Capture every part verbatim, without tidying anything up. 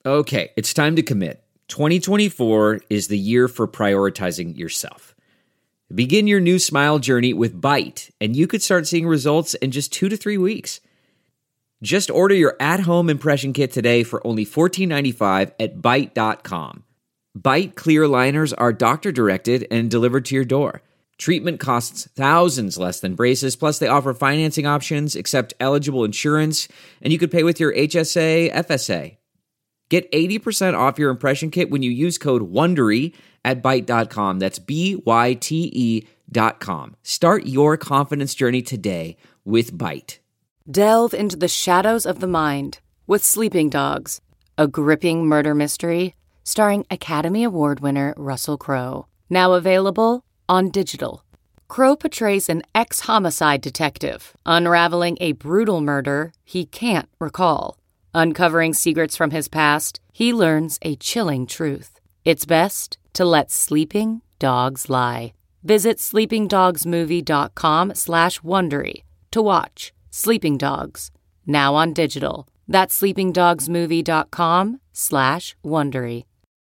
Okay, it's time to commit. twenty twenty-four is the year for prioritizing yourself. Begin your new smile journey with Byte, and you could start seeing results in just two to three weeks. Just order your at-home impression kit today for only fourteen ninety-five at byte dot com. Byte clear aligners are doctor-directed and delivered to your door. Treatment costs thousands less than braces, plus they offer financing options, accept eligible insurance, and you could pay with your H S A, F S A. Get eighty percent off your impression kit when you use code WONDERY at byte dot com. That's B Y T E dot com. Start your confidence journey today with Byte. Delve into the shadows of the mind with Sleeping Dogs, a gripping murder mystery starring Academy Award winner Russell Crowe. Now available on digital. Crowe portrays an ex-homicide detective unraveling a brutal murder he can't recall. Uncovering secrets from his past, he learns a chilling truth. It's best to let sleeping dogs lie. Visit sleepingdogsmovie.com slash Wondery to watch Sleeping Dogs, now on digital. That's sleepingdogsmovie.com slash Wondery.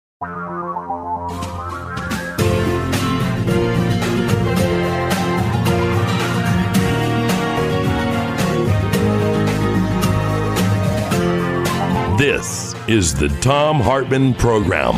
This is the Thom Hartmann Program.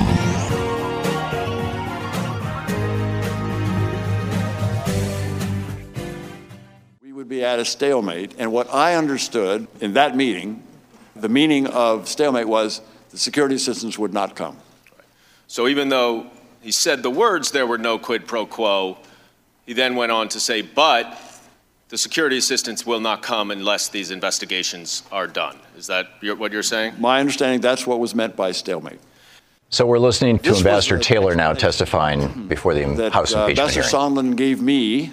We would be at a stalemate, and what I understood in that meeting, the meaning of stalemate was the security assistance would not come. So even though he said the words, there were no quid pro quo, he then went on to say, but the security assistance will not come unless these investigations are done. Is that what you're saying? My understanding, that's what was meant by stalemate. So we're listening to This Ambassador was Taylor now testifying before the that, House uh, impeachment Ambassador hearing. Sondland gave me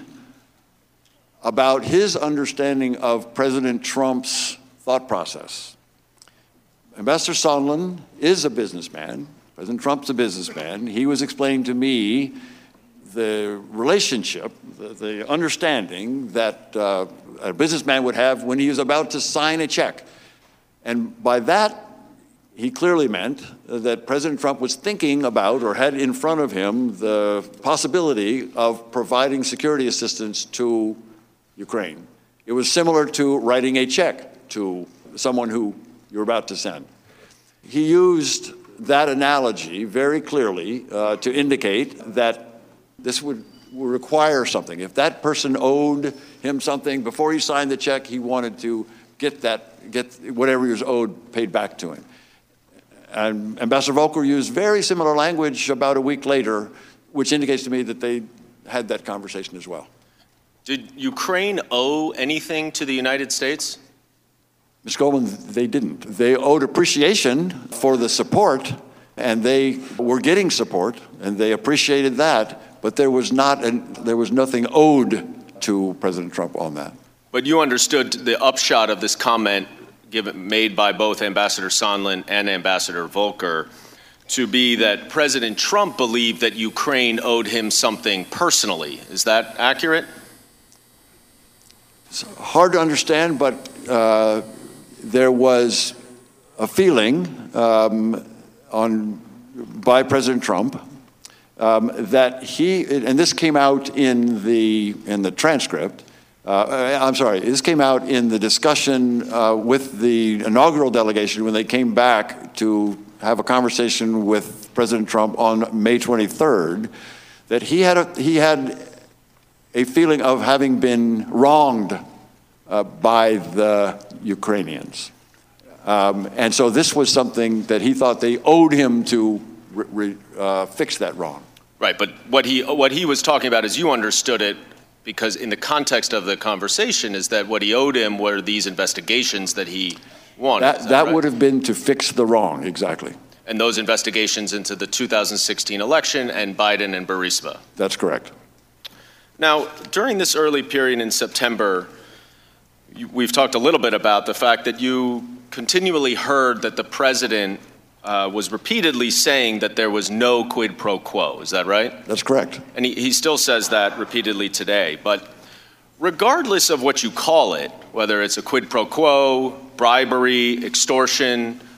about his understanding of President Trump's thought process. Ambassador Sondland is a businessman. President Trump's a businessman. He was explaining to me the relationship, the, the understanding that uh, a businessman would have when he was about to sign a check. And by that, he clearly meant that President Trump was thinking about or had in front of him the possibility of providing security assistance to Ukraine. It was similar to writing a check to someone who you're about to send. He used that analogy very clearly uh, to indicate that this would, would require something. If that person owed him something before he signed the check, he wanted to get that, get whatever he was owed paid back to him. And Ambassador Volker used very similar language about a week later, which indicates to me that they had that conversation as well. Did Ukraine owe anything to the United States? Miz Goldman, they didn't. They owed appreciation for the support, and they were getting support, and they appreciated that. But there was not, an, there was nothing owed to President Trump on that. But you understood the upshot of this comment given, made by both Ambassador Sondland and Ambassador Volker to be that President Trump believed that Ukraine owed him something personally. Is that accurate? It's hard to understand, but uh, there was a feeling um, on by President Trump Um, that he, and this came out in the in the transcript, uh, I'm sorry, this came out in the discussion uh, with the inaugural delegation when they came back to have a conversation with President Trump on May twenty-third, that he had a, he had a feeling of having been wronged uh, by the Ukrainians. Um, and so this was something that he thought they owed him to re, re, uh, fix that wrong. Right, but what he what he was talking about, as you understood it, because in the context of the conversation, is that what he owed him were these investigations that he wanted. That, that that right? would have been to fix the wrong, exactly. And those investigations into the two thousand sixteen election and Biden and Burisma. That's correct. Now, during this early period in September, you, we've talked a little bit about the fact that you continually heard that the president Uh, was repeatedly saying that there was no quid pro quo. Is that right? That's correct. And he, he still says that repeatedly today. But regardless of what you call it, whether it's a quid pro quo, bribery, extortion,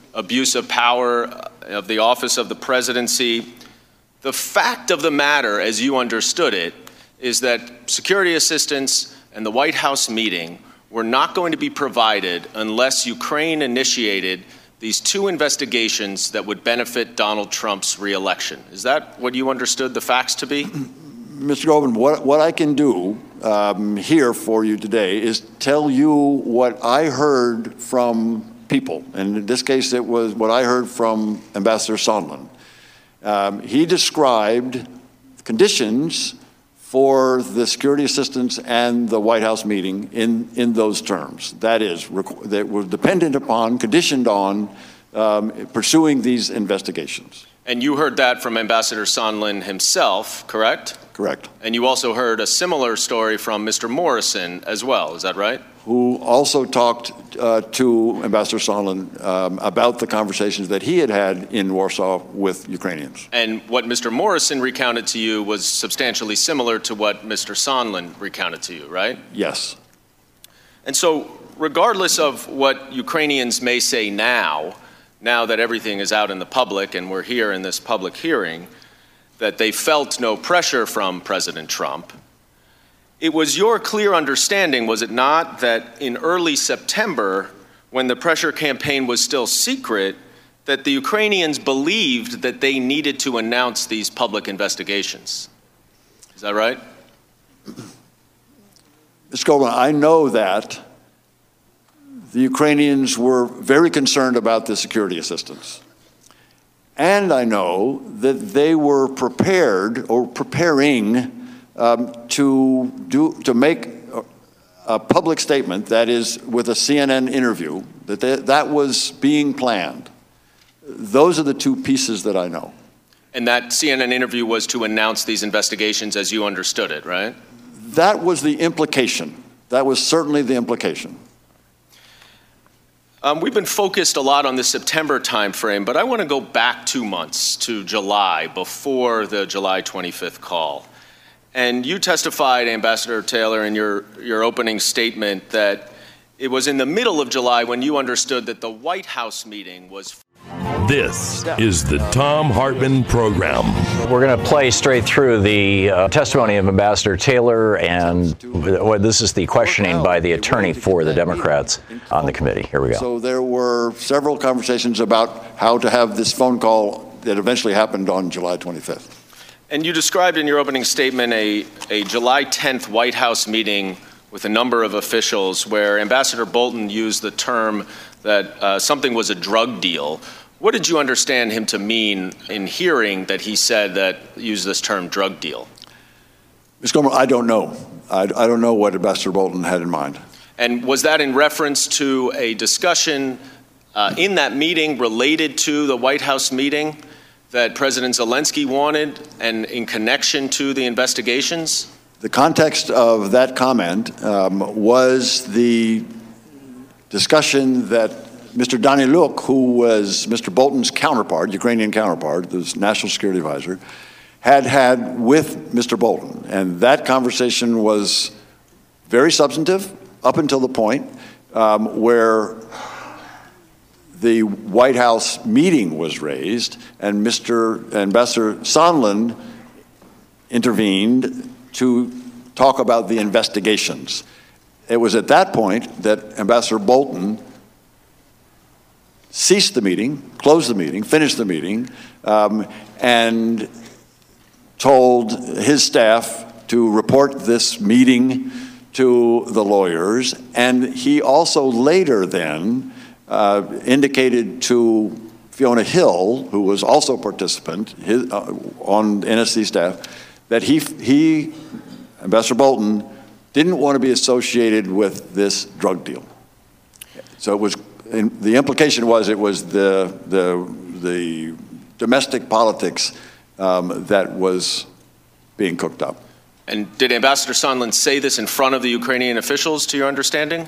abuse of power of the office of the presidency. The fact of the matter, as you understood it, is that security assistance and the White House meeting were not going to be provided unless Ukraine initiated these two investigations that would benefit Donald Trump's reelection. Is that what you understood the facts to be? Mister Goldman, what, what I can do um, here for you today is tell you what I heard from people. And in this case, it was what I heard from Ambassador Sondland. Um, he described conditions for the security assistance and the White House meeting in, in those terms. That is, that were dependent upon, conditioned on um, pursuing these investigations. And you heard that from Ambassador Sondland himself, correct? Correct. And you also heard a similar story from Mister Morrison as well, is that right? Who also talked uh, to Ambassador Sondland um, about the conversations that he had had in Warsaw with Ukrainians. And what Mister Morrison recounted to you was substantially similar to what Mister Sondland recounted to you, right? Yes. And so, regardless of what Ukrainians may say now, now that everything is out in the public and we're here in this public hearing, that they felt no pressure from President Trump, it was your clear understanding, was it not, that in early September, when the pressure campaign was still secret, that the Ukrainians believed that they needed to announce these public investigations? Is that right? Mister Goldman, I know that the Ukrainians were very concerned about the security assistance. And I know that they were prepared or preparing um, to do to make a, a public statement, that is, with a C N N interview, that they, that was being planned. Those are the two pieces that I know. And that C N N interview was to announce these investigations as you understood it, right? That was the implication. That was certainly the implication. Um, we've been focused a lot on the September timeframe, but I want to go back two months to July, before the July twenty-fifth call. And you testified, Ambassador Taylor, in your, your opening statement that it was in the middle of July when you understood that the White House meeting was... This is the Thom Hartmann Program. We're going to play straight through the uh, testimony of Ambassador Taylor, and well, this is the questioning by the attorney for the Democrats on the committee. Here we go. So there were several conversations about how to have this phone call that eventually happened on July twenty-fifth. And you described in your opening statement a, a July tenth White House meeting with a number of officials where Ambassador Bolton used the term that uh, something was a drug deal. What did you understand him to mean in hearing that he said that, used this term, drug deal? Mister Goldman, I don't know. I, I don't know what Ambassador Bolton had in mind. And was that in reference to a discussion uh, in that meeting related to the White House meeting that President Zelensky wanted and in connection to the investigations? The context of that comment um, was the discussion that Mister Daniluk, who was Mister Bolton's counterpart, Ukrainian counterpart, the National Security Advisor, had had with Mister Bolton. And that conversation was very substantive up until the point um, where the White House meeting was raised and Mister Ambassador Sondland intervened to talk about the investigations. It was at that point that Ambassador Bolton ceased the meeting, closed the meeting, finished the meeting, um, and told his staff to report this meeting to the lawyers. And he also later then uh, indicated to Fiona Hill, who was also a participant his, uh, on N S C staff, that he, he, Ambassador Bolton, didn't want to be associated with this drug deal. So it was, and the implication was it was the, the, the domestic politics um, that was being cooked up. And did Ambassador Sondland say this in front of the Ukrainian officials, to your understanding?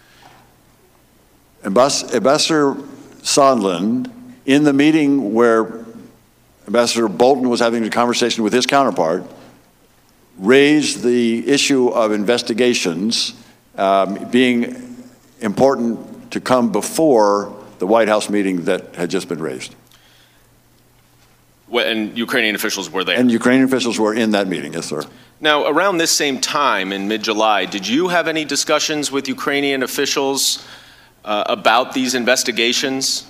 Ambass- Ambassador Sondland, in the meeting where Ambassador Bolton was having a conversation with his counterpart, raised the issue of investigations um, being important to come before the White House meeting that had just been raised. And Ukrainian officials were there? And Ukrainian officials were in that meeting, yes, sir. Now, around this same time in mid-July, did you have any discussions with Ukrainian officials uh, about these investigations?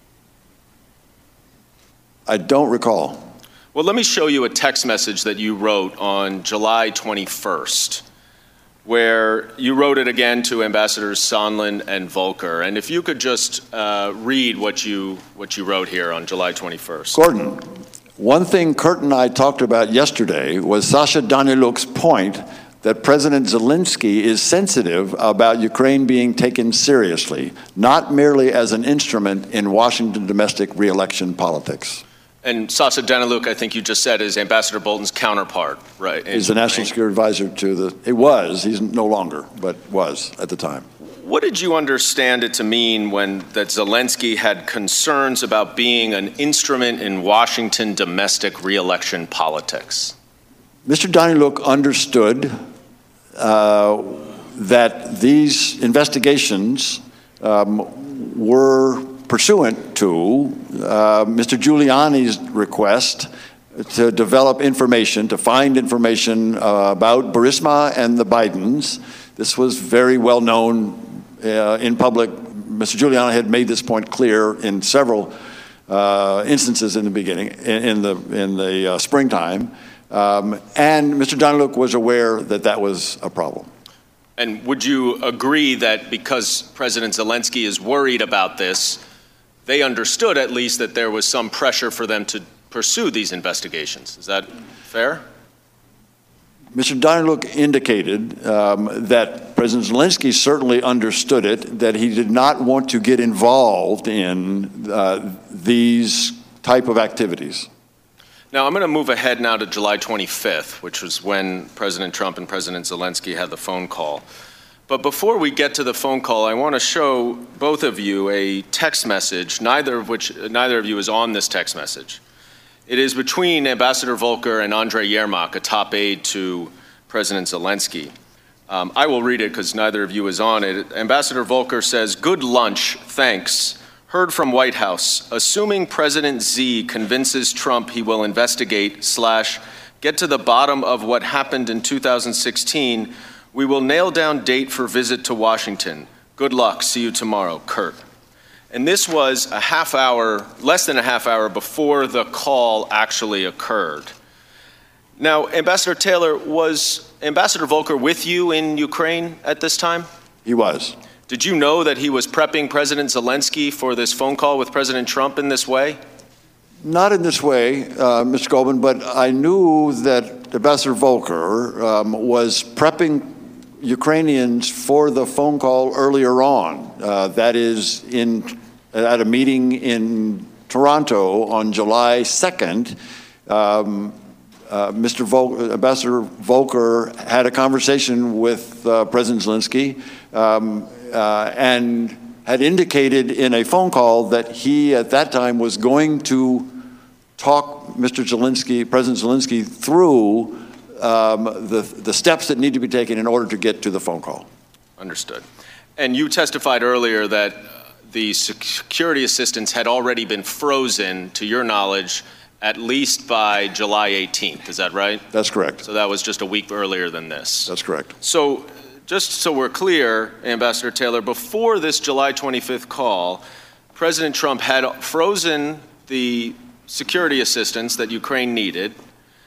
I don't recall. Well, let me show you a text message that you wrote on July twenty-first, where you wrote it again to Ambassadors Sondland and Volker. And if you could just uh, read what you, what you wrote here on July twenty-first. Gordon, one thing Kurt and I talked about yesterday was Sasha Daniluk's point that President Zelensky is sensitive about Ukraine being taken seriously, not merely as an instrument in Washington domestic re-election politics. And Sasha Daniluk, I think you just said, is Ambassador Bolton's counterpart, right? He's the National Security Advisor to the, it was, he's no longer, but was at the time. What did you understand it to mean when that Zelensky had concerns about being an instrument in Washington domestic re-election politics? Mister Daniluk understood uh, that these investigations um, were pursuant to uh, Mister Giuliani's request to develop information, to find information uh, about Burisma and the Bidens. This was very well known uh, in public. Mister Giuliani had made this point clear in several uh, instances in the beginning, in, in the in the uh, springtime, um, and Mister Daniluk was aware that that was a problem. And would you agree that because President Zelensky is worried about this, they understood at least that there was some pressure for them to pursue these investigations? Is that fair? Mister Daniluk indicated um, that President Zelensky certainly understood it, that he did not want to get involved in uh, these type of activities. Now, I'm going to move ahead now to July twenty-fifth, which was when President Trump and President Zelensky had the phone call. But before we get to the phone call, I want to show both of you a text message, neither of which neither of you is on this text message. It is between Ambassador Volker and Andrei Yermak, a top aide to President Zelensky. Um, I will read it because neither of you is on it. Ambassador Volker says, "Good lunch, thanks. Heard from White House. Assuming President Z convinces Trump he will investigate slash get to the bottom of what happened in two thousand sixteen, we will nail down date for visit to Washington. Good luck. See you tomorrow. Kurt." And this was a half hour, less than a half hour before the call actually occurred. Now, Ambassador Taylor, was Ambassador Volker with you in Ukraine at this time? He was. Did you know that he was prepping President Zelensky for this phone call with President Trump in this way? Not in this way, uh, Mister Goldman, but I knew that Ambassador Volker um, was prepping Ukrainians for the phone call earlier on. Uh, that is, in at a meeting in Toronto on July second, um, uh, Mister Vol- Ambassador Volker had a conversation with uh, President Zelensky um, uh, and had indicated in a phone call that he, at that time, was going to talk Mister Zelensky, President Zelensky, through um, the the steps that need to be taken in order to get to the phone call. Understood. And you testified earlier that the security assistance had already been frozen, to your knowledge, at least by July eighteenth. Is that right? That's correct. So that was just a week earlier than this. That's correct. So just so we're clear, Ambassador Taylor, before this July twenty-fifth call, President Trump had frozen the security assistance that Ukraine needed,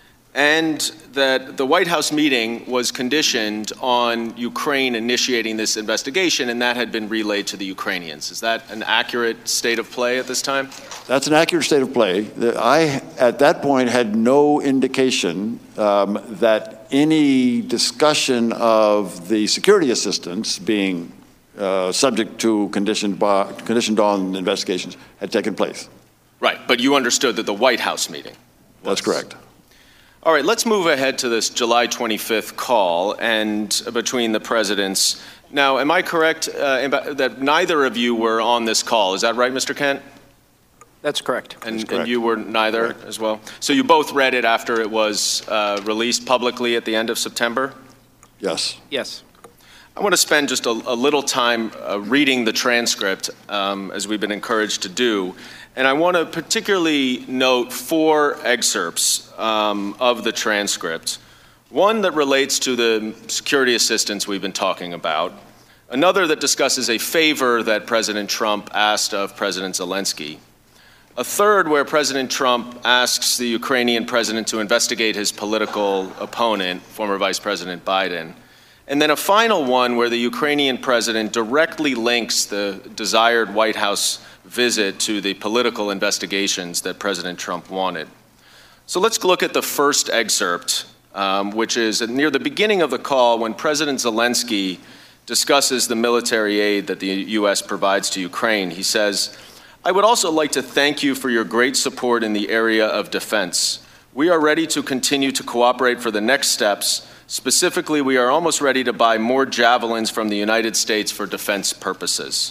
and that the White House meeting was conditioned on Ukraine initiating this investigation, and that had been relayed to the Ukrainians. Is that an accurate state of play at this time? That's an accurate state of play. I, at that point, had no indication um, that any discussion of the security assistance being uh, subject to conditioned, by, conditioned on investigations had taken place. Right, but you understood that the White House meeting was. That's correct. All right, let's move ahead to this July twenty-fifth call and uh, between the presidents. Now, am I correct uh, that neither of you were on this call? Is that right, Mister Kent? That's correct. And, That's correct. and you were neither Correct. as well? So you both read it after it was uh, released publicly at the end of September? Yes. Yes. I want to spend just a, a little time uh, reading the transcript, um, as we've been encouraged to do. And I want to particularly note four excerpts um, of the transcript. One that relates to the security assistance we've been talking about. Another that discusses a favor that President Trump asked of President Zelensky. A third where President Trump asks the Ukrainian president to investigate his political opponent, former Vice President Biden. And then a final one where the Ukrainian president directly links the desired White House visit to the political investigations that President Trump wanted. So let's look at the first excerpt, um, which is near the beginning of the call when President Zelensky discusses the military aid that the U S provides to Ukraine. He says, "I would also like to thank you for your great support in the area of defense. We are ready to continue to cooperate for the next steps. Specifically, we are almost ready to buy more javelins from the United States for defense purposes."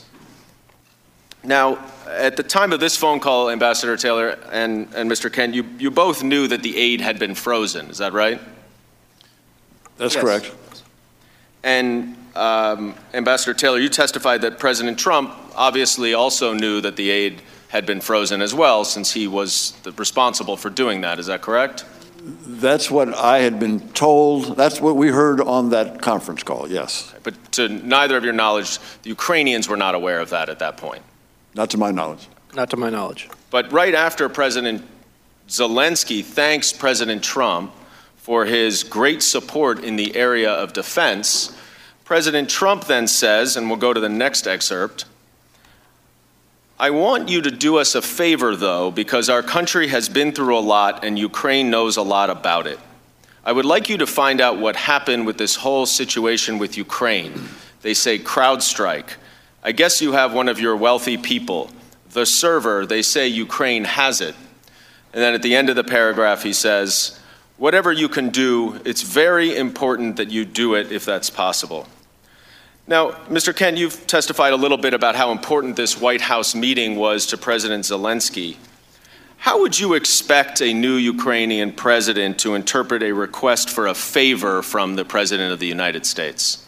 Now, at the time of this phone call, Ambassador Taylor and, and Mister Kent, you, you both knew that the aid had been frozen. Is that right? That's Yes. correct. And um, Ambassador Taylor, you testified that President Trump obviously also knew that the aid had been frozen as well, since he was the, responsible for doing that. Is that correct? That's what I had been told. That's what we heard on that conference call, yes. But to neither of your knowledge, the Ukrainians were not aware of that at that point. Not to my knowledge. Not to my knowledge. But right after President Zelensky thanks President Trump for his great support in the area of defense, President Trump then says, and we'll go to the next excerpt, "I want you to do us a favor, though, because our country has been through a lot and Ukraine knows a lot about it. I would like you to find out what happened with this whole situation with Ukraine. They say CrowdStrike. I guess you have one of your wealthy people. The server, they say Ukraine has it." And then at the end of the paragraph, he says, "Whatever you can do, it's very important that you do it if that's possible." Now, Mister Kent, you've testified a little bit about how important this White House meeting was to President Zelensky. How would you expect a new Ukrainian president to interpret a request for a favor from the President of the United States?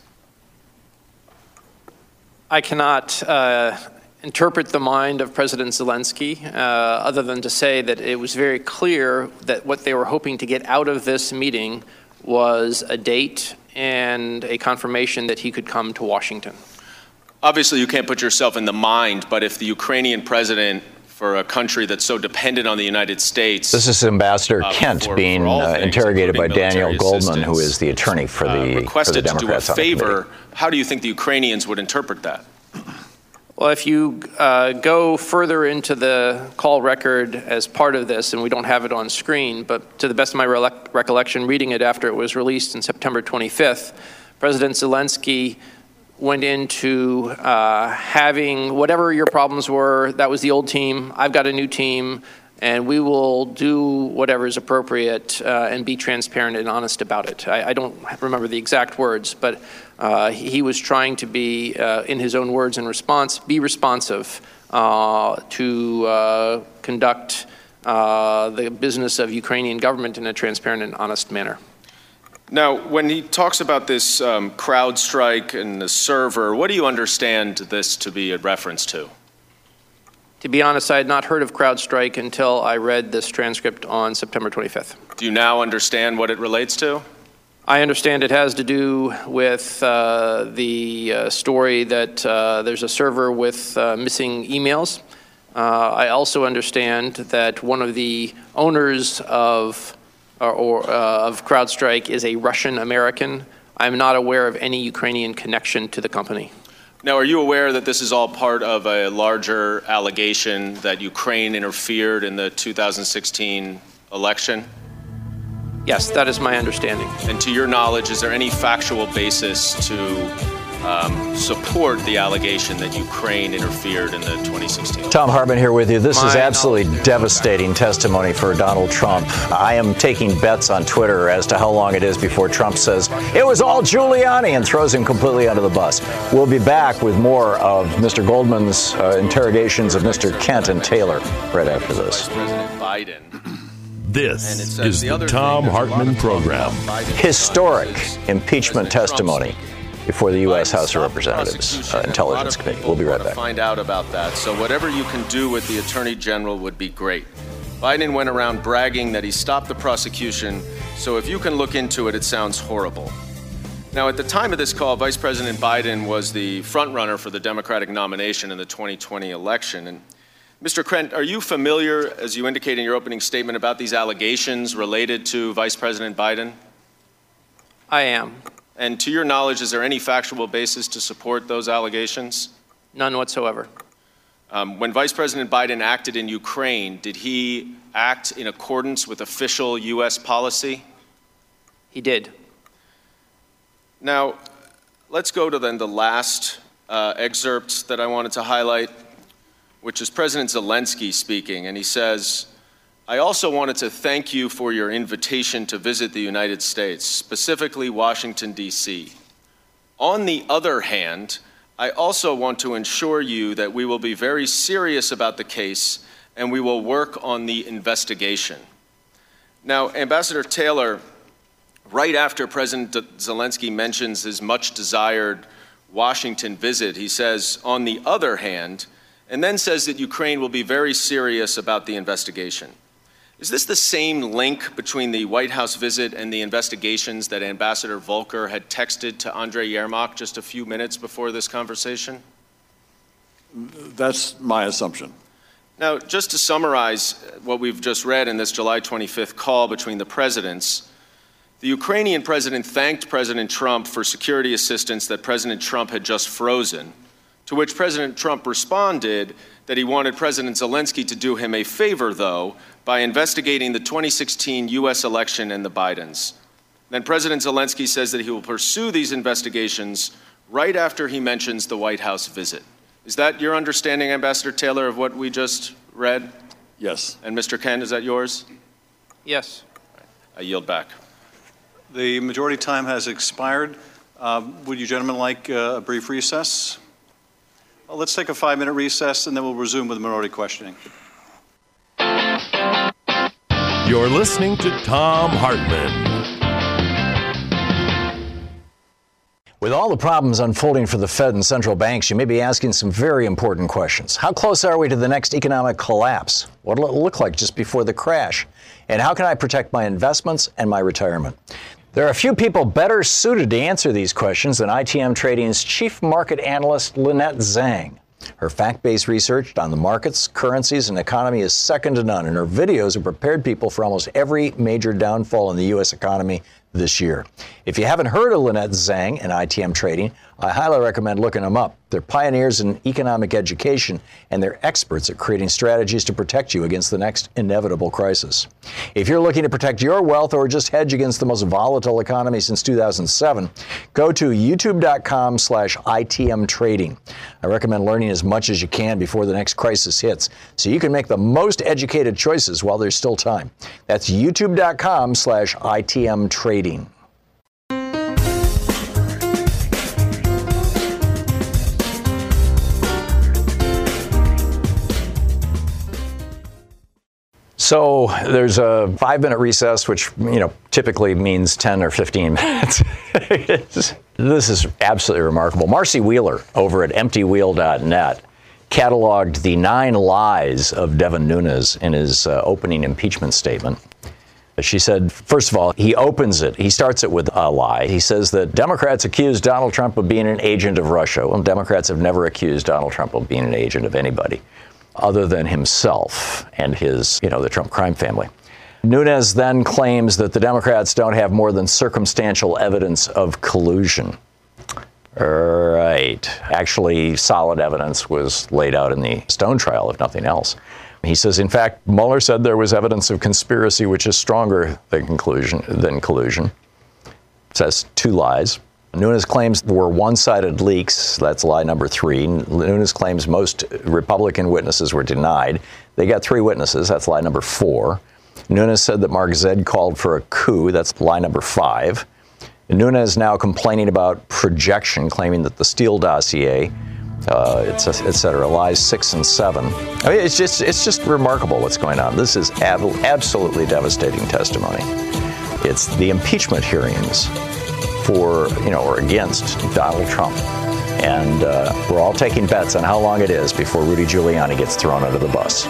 I cannot uh, interpret the mind of President Zelensky uh, other than to say that it was very clear that what they were hoping to get out of this meeting was a date and a confirmation that he could come to Washington. Obviously, you can't put yourself in the mind, but if the Ukrainian president, for a country that's so dependent on the United States... This is Ambassador uh, Kent for, being for uh, things, interrogated by Daniel Goldman, who is the attorney for the, uh, for the requested Democrats to do a favor, on the how do you think the Ukrainians would interpret that? Well, if you uh, go further into the call record as part of this, and we don't have it on screen, but to the best of my re- recollection, reading it after it was released on September twenty-fifth, President Zelensky went into uh, having whatever your problems were, that was the old team, I've got a new team, and we will do whatever is appropriate uh, and be transparent and honest about it. I, I don't remember the exact words, but uh, he was trying to be, uh, in his own words in response, be responsive uh, to uh, conduct uh, the business of Ukrainian government in a transparent and honest manner. Now, when he talks about this um, CrowdStrike and the server, what do you understand this to be a reference to? To be honest, I had not heard of CrowdStrike until I read this transcript on September twenty-fifth. Do you now understand what it relates to? I understand it has to do with uh, the uh, story that uh, there's a server with uh, missing emails. Uh, I also understand that one of the owners of or, or uh, of CrowdStrike is a Russian American. I'm not aware of any Ukrainian connection to the company. Now, are you aware that this is all part of a larger allegation that Ukraine interfered in the two thousand sixteen election? Yes, that is my understanding. And to your knowledge, is there any factual basis to um, support the allegation that Ukraine interfered in the twenty sixteen? Thom Hartmann here with you. This My is absolutely devastating testimony for Donald Trump. I am taking bets on Twitter as to how long it is before Trump says it was all Giuliani and throws him completely under the bus. We'll be back with more of Mister Goldman's uh, interrogations of Mister Kent and Taylor right after this. President Biden. This is the Thom Hartmann Program. Historic impeachment testimony before the U S Biden House of stopped the Representatives prosecution, uh, and a Intelligence lot of Committee. people We'll be right want to back. Find out about that. So whatever you can do with the Attorney General would be great. Biden went around bragging that he stopped the prosecution, so if you can look into it, it sounds horrible. Now, at the time of this call, Vice President Biden was the frontrunner for the Democratic nomination in the twenty twenty election. And Mister Krent, are you familiar, as you indicate in your opening statement, about these allegations related to Vice President Biden? I am. And to your knowledge, is there any factual basis to support those allegations? None whatsoever. Um, when Vice President Biden acted in Ukraine, did he act in accordance with official U S policy? He did. Now, let's go to then the last uh, excerpt that I wanted to highlight, which is President Zelensky speaking, and he says, I also wanted to thank you for your invitation to visit the United States, specifically Washington, D C. On the other hand, I also want to assure you that we will be very serious about the case and we will work on the investigation. Now, Ambassador Taylor, right after President Zelensky mentions his much desired Washington visit, he says, on the other hand, and then says that Ukraine will be very serious about the investigation. Is this the same link between the White House visit and the investigations that Ambassador Volker had texted to Andrei Yermak just a few minutes before this conversation? That's my assumption. Now, just to summarize what we've just read in this July twenty-fifth call between the presidents, the Ukrainian president thanked President Trump for security assistance that President Trump had just frozen, to which President Trump responded that he wanted President Zelensky to do him a favor, though, by investigating the twenty sixteen U S election and the Bidens. Then President Zelensky says that he will pursue these investigations right after he mentions the White House visit. Is that your understanding, Ambassador Taylor, of what we just read? Yes. And Mister Kent, is that yours? Yes. I yield back. The majority time has expired. Um, would you gentlemen like uh, a brief recess? Well, let's take a five-minute recess, and then we'll resume with minority questioning. You're listening to Thom Hartmann. With all the problems unfolding for the Fed and central banks, you may be asking some very important questions. How close are we to the next economic collapse? What will it look like just before the crash? And how can I protect my investments and my retirement? There are a few people better suited to answer these questions than I T M Trading's chief market analyst, Lynette Zhang. Her fact-based research on the markets, currencies, and economy is second to none, and her videos have prepared people for almost every major downfall in the U S economy this year. If you haven't heard of Lynette Zhang and I T M Trading, I highly recommend looking them up. They're pioneers in economic education, and they're experts at creating strategies to protect you against the next inevitable crisis. If you're looking to protect your wealth or just hedge against the most volatile economy since two thousand seven, go to youtube.com slash ITM Trading. I recommend learning as much as you can before the next crisis hits, so you can make the most educated choices while there's still time. That's youtube.com slash ITM Trading. So there's a five-minute recess, which, you know, typically means ten or fifteen minutes. This is absolutely remarkable. Marcy Wheeler over at empty wheel dot net cataloged the nine lies of Devin Nunes in his uh, opening impeachment statement. She said, first of all, he opens it. He starts it with a lie. He says that Democrats accused Donald Trump of being an agent of Russia. Well, Democrats have never accused Donald Trump of being an agent of anybody other than himself and his, you know, the Trump crime family. Nunes then claims that the Democrats don't have more than circumstantial evidence of collusion. Right. Actually, solid evidence was laid out in the Stone trial, if nothing else. He says, in fact, Mueller said there was evidence of conspiracy, which is stronger than conclusion than collusion. Says two lies. Nunes claims there were one-sided leaks. That's lie number three. Nunes claims most Republican witnesses were denied. They got three witnesses. That's lie number four. Nunes said that Mark Zed called for a coup. That's lie number five. Nunes is now complaining about projection, claiming that the Steele dossier, uh, et cetera, lies six and seven. I mean, it's just it's just remarkable what's going on. This is ab- absolutely devastating testimony. It's the impeachment hearings for, you know, or against Donald Trump. And uh, we're all taking bets on how long it is before Rudy Giuliani gets thrown under the bus.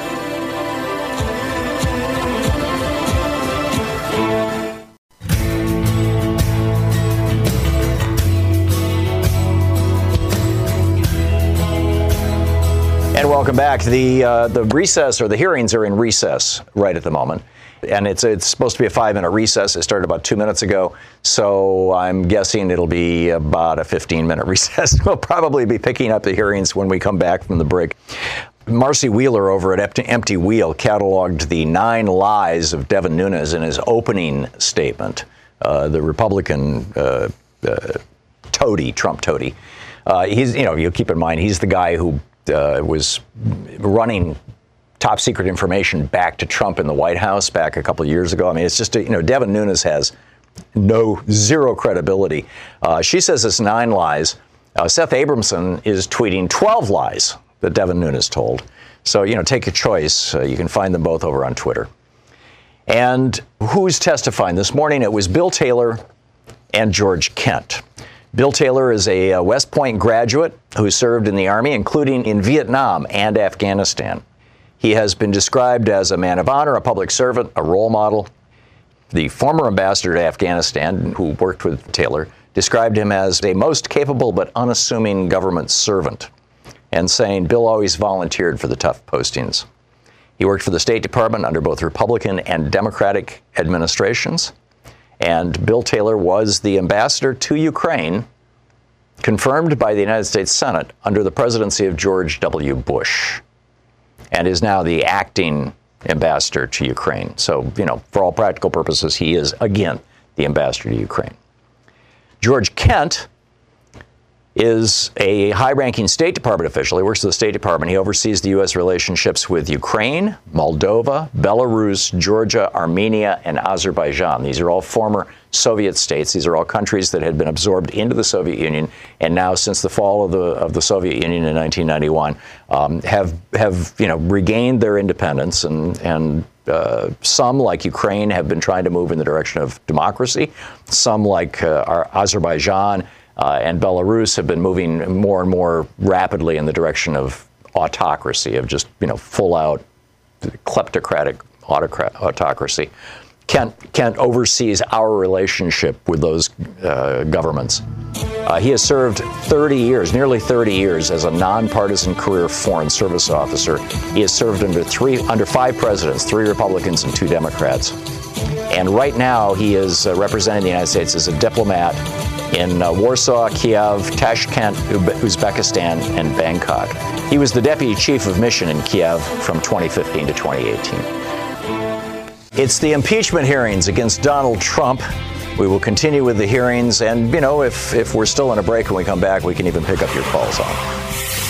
And welcome back. The uh, the recess, or the hearings, are in recess right at the moment. And it's it's supposed to be a five-minute recess. It started about two minutes ago. So I'm guessing it'll be about a fifteen-minute recess. We'll probably be picking up the hearings when we come back from the break. Marcy Wheeler over at Empty Wheel cataloged the nine lies of Devin Nunes in his opening statement. Uh, the Republican uh, uh, toady, Trump toady. Uh, he's, you know, you keep in mind, he's the guy who uh, was running top secret information back to Trump in the White House back a couple of years ago. I mean, it's just, you know, Devin Nunes has no, zero credibility. Uh, she says it's nine lies. Uh, Seth Abramson is tweeting twelve lies that Devin Nunes told. So, you know, take a choice. Uh, you can find them both over on Twitter. And who's testifying? This morning it was Bill Taylor and George Kent. Bill Taylor is a uh, West Point graduate who served in the Army, including in Vietnam and Afghanistan. He has been described as a man of honor, a public servant, a role model. The former ambassador to Afghanistan, who worked with Taylor, described him as a most capable but unassuming government servant, and saying Bill always volunteered for the tough postings. He worked for the State Department under both Republican and Democratic administrations. And Bill Taylor was the ambassador to Ukraine, confirmed by the United States Senate under the presidency of George W. Bush, and is now the acting ambassador to Ukraine. So, you know, for all practical purposes, he is, again, the ambassador to Ukraine. George Kent is a high-ranking State Department official. He works for the State Department. He oversees the U S relationships with Ukraine, Moldova, Belarus, Georgia, Armenia, and Azerbaijan. These are all former Soviet states. These are all countries that had been absorbed into the Soviet Union, and now, since the fall of the of the Soviet Union in nineteen ninety-one, um, have have you know regained their independence, and and uh, some, like Ukraine, have been trying to move in the direction of democracy. Some, like uh, our Azerbaijan Uh, and Belarus, have been moving more and more rapidly in the direction of autocracy, of just, you know, full-out kleptocratic autocrat, autocracy. Kent, Kent oversees our relationship with those uh, governments. Uh, he has served thirty years, nearly thirty years, as a nonpartisan career foreign service officer. He has served under three, under five presidents, three Republicans and two Democrats. And right now, he is uh, representing the United States as a diplomat in uh, Warsaw, Kiev, Tashkent, Uzbekistan, and Bangkok. He was the deputy chief of mission in Kiev from twenty fifteen to twenty eighteen. It's the impeachment hearings against Donald Trump. We will continue with the hearings, and, you know, if, if we're still on a break when we come back, we can even pick up your calls on it.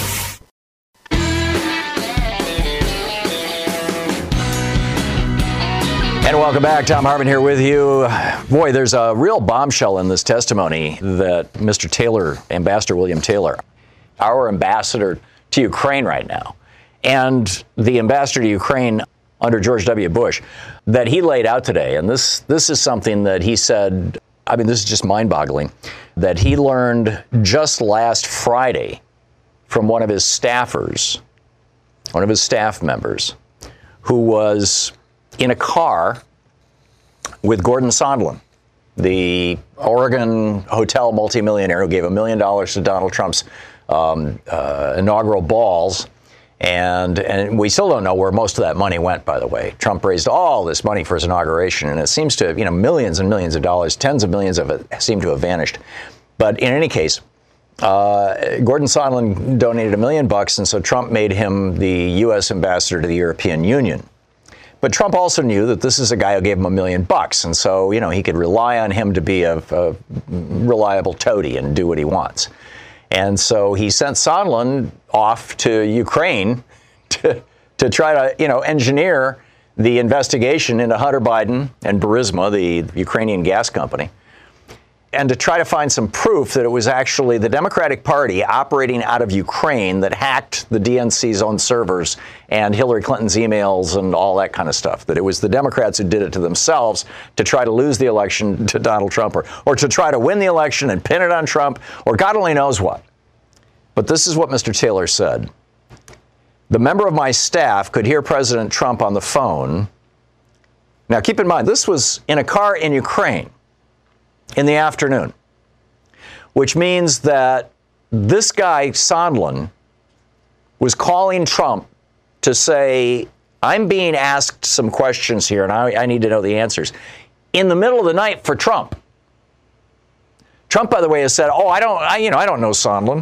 And welcome back. Thom Hartmann here with you. Boy, there's a real bombshell in this testimony that Mister Taylor, Ambassador William Taylor, our ambassador to Ukraine right now, and the ambassador to Ukraine under George W. Bush, that he laid out today. And this this is something that he said, I mean, this is just mind-boggling, that he learned just last Friday from one of his staffers, one of his staff members, who was in a car with Gordon Sondland, the Oregon hotel multimillionaire who gave a million dollars to Donald Trump's um, uh, inaugural balls. And and we still don't know where most of that money went, by the way. Trump raised all this money for his inauguration, and it seems to, you know, millions and millions of dollars, tens of millions of it seem to have vanished. But in any case, uh, Gordon Sondland donated a million bucks, and so Trump made him the U S ambassador to the European Union. But Trump also knew that this is a guy who gave him a million bucks, and so, you know, he could rely on him to be a, a reliable toady and do what he wants. And so he sent Sondland off to Ukraine to to try to, you know, engineer the investigation into Hunter Biden and Burisma, the Ukrainian gas company. and to try to find some proof that it was actually the Democratic Party operating out of Ukraine that hacked the D N C's own servers and Hillary Clinton's emails and all that kind of stuff, that it was the Democrats who did it to themselves to try to lose the election to Donald Trump, or, or to try to win the election and pin it on Trump, or God only knows what. But this is what Mister Taylor said. The member of my staff could hear President Trump on the phone. Now, keep in mind, this was in a car in Ukraine in the afternoon, which means that this guy, Sondland, was calling Trump to say, I'm being asked some questions here, and I, I need to know the answers, in the middle of the night for Trump. Trump, by the way, has said, oh, I don't, I, you know, I don't know Sondland.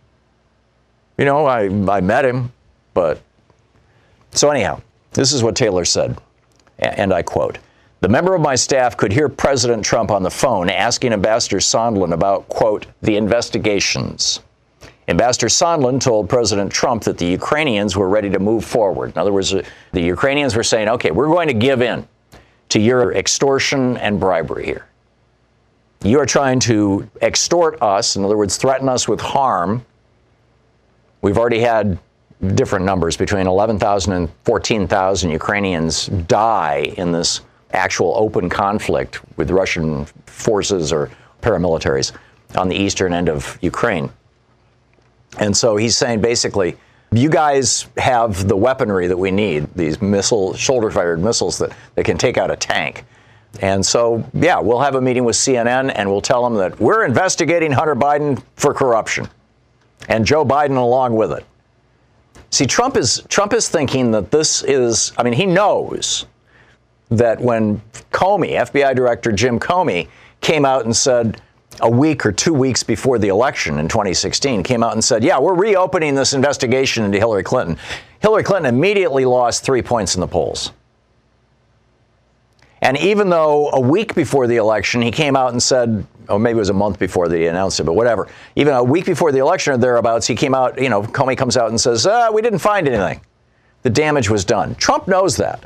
You know, I, I met him, but... So anyhow, this is what Taylor said, and I quote, the member of my staff could hear President Trump on the phone asking Ambassador Sondland about, quote, the investigations. Ambassador Sondland told President Trump that the Ukrainians were ready to move forward. In other words, the Ukrainians were saying, okay, we're going to give in to your extortion and bribery here. You are trying to extort us, in other words, threaten us with harm. We've already had different numbers, between eleven thousand and fourteen thousand Ukrainians die in this actual open conflict with Russian forces or paramilitaries on the eastern end of Ukraine. And so he's saying, basically, you guys have the weaponry that we need, these missile, shoulder-fired missiles that, that can take out a tank. And so, yeah, we'll have a meeting with C N N, and we'll tell them that we're investigating Hunter Biden for corruption, and Joe Biden along with it. See, Trump is Trump is thinking that this is, I mean, he knows that when Comey, F B I Director Jim Comey, came out and said a week or two weeks before the election in twenty sixteen, came out and said, yeah, we're reopening this investigation into Hillary Clinton. Hillary Clinton immediately lost three points in the polls. And even though a week before the election, he came out and said, or maybe it was a month before they announced it, but whatever. Even a week before the election or thereabouts, he came out, you know, Comey comes out and says, uh, we didn't find anything. The damage was done. Trump knows that.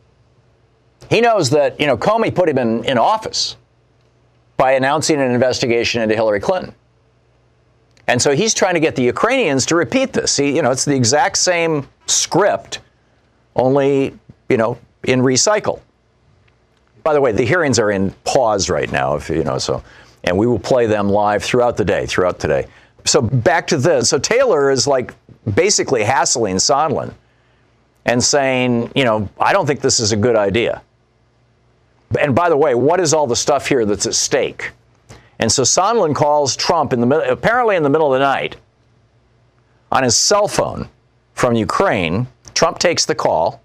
He knows that, you know, Comey put him in, in office by announcing an investigation into Hillary Clinton. And so he's trying to get the Ukrainians to repeat this. He, you know, it's the exact same script, only, you know, in recycle. By the way, the hearings are in pause right now, if you know, so, and we will play them live throughout the day, throughout today. So back to this. So Taylor is like basically hassling Sondland and saying, you know, I don't think this is a good idea. And by the way, what is all the stuff here that's at stake? And so Sondland calls Trump in the middle, apparently in the middle of the night, on his cell phone from Ukraine. Trump takes the call.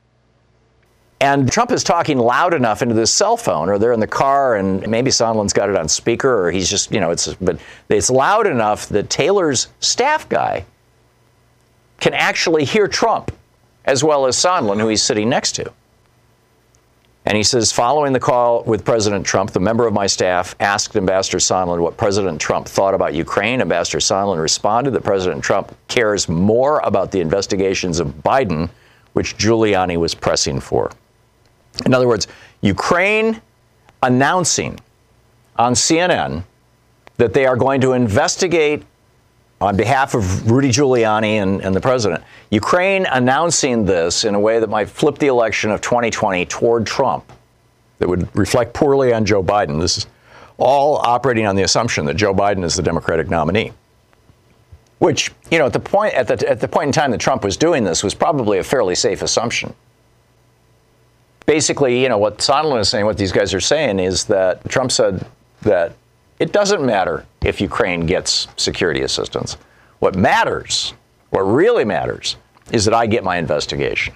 And Trump is talking loud enough into this cell phone, or they're in the car, and maybe Sondland's got it on speaker, or he's just, you know, it's, but it's loud enough that Taylor's staff guy can actually hear Trump, as well as Sondland, who he's sitting next to. And he says, following the call with President Trump, the member of my staff asked Ambassador Sondland what President Trump thought about Ukraine. Ambassador Sondland responded that President Trump cares more about the investigations of Biden, which Giuliani was pressing for. In other words, Ukraine announcing on C N N that they are going to investigate on behalf of Rudy Giuliani and, and the president. Ukraine announcing this in a way that might flip the election of twenty twenty toward Trump, that would reflect poorly on Joe Biden. This is all operating on the assumption that Joe Biden is the Democratic nominee. Which, you know, at the point at the at the point in time that Trump was doing this was probably a fairly safe assumption. Basically, you know, what Sondland is saying, what these guys are saying is that Trump said that it doesn't matter if Ukraine gets security assistance. What matters, what really matters, is that I get my investigation.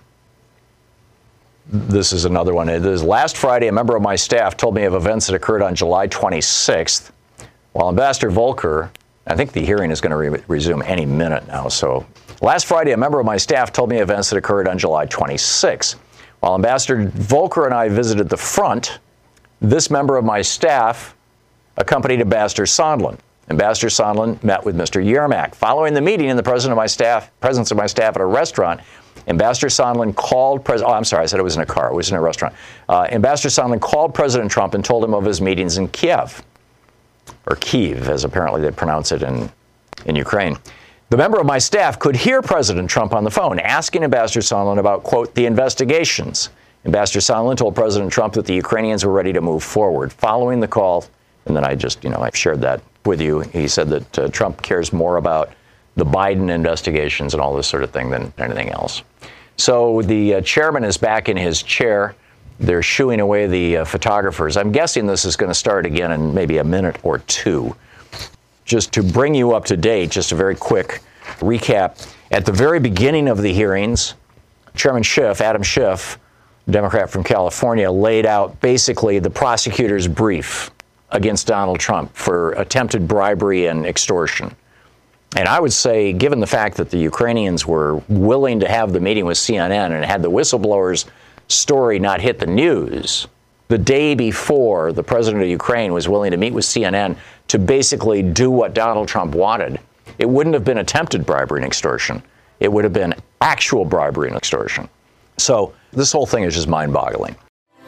This is another one. This last Friday, a member of my staff told me of events that occurred on July twenty-sixth, while Ambassador Volker, I think the hearing is going to re- resume any minute now. So last Friday, a member of my staff told me events that occurred on July twenty-sixth. While Ambassador Volker and I visited the front, this member of my staff accompanied Ambassador Sondland. Ambassador Sondland met with Mister Yermak. Following the meeting in the presence of my staff, presence of my staff at a restaurant, Ambassador Sondland called President. Oh, I'm sorry, I said it was in a car. It was in a restaurant. Uh, Ambassador Sondland called President Trump and told him of his meetings in Kiev. or Kyiv, as apparently they pronounce it in, in Ukraine. The member of my staff could hear President Trump on the phone asking Ambassador Sondland about, quote, the investigations. Ambassador Sondland told President Trump that the Ukrainians were ready to move forward. Following the call, and then I just, you know, I've shared that with you, he said that uh, Trump cares more about the Biden investigations and all this sort of thing than anything else. So the uh, chairman is back in his chair. They're shooing away the uh, photographers. I'm guessing this is going to start again in maybe a minute or two. Just to bring you up to date, just a very quick recap. At the very beginning of the hearings, Chairman Schiff, Adam Schiff, Democrat from California, laid out basically the prosecutor's brief against Donald Trump for attempted bribery and extortion. And I would say, given the fact that the Ukrainians were willing to have the meeting with C N N and had the whistleblower's story not hit the news, the day before the president of Ukraine was willing to meet with C N N to basically do what Donald Trump wanted, it wouldn't have been attempted bribery and extortion. It would have been actual bribery and extortion. So this whole thing is just mind-boggling.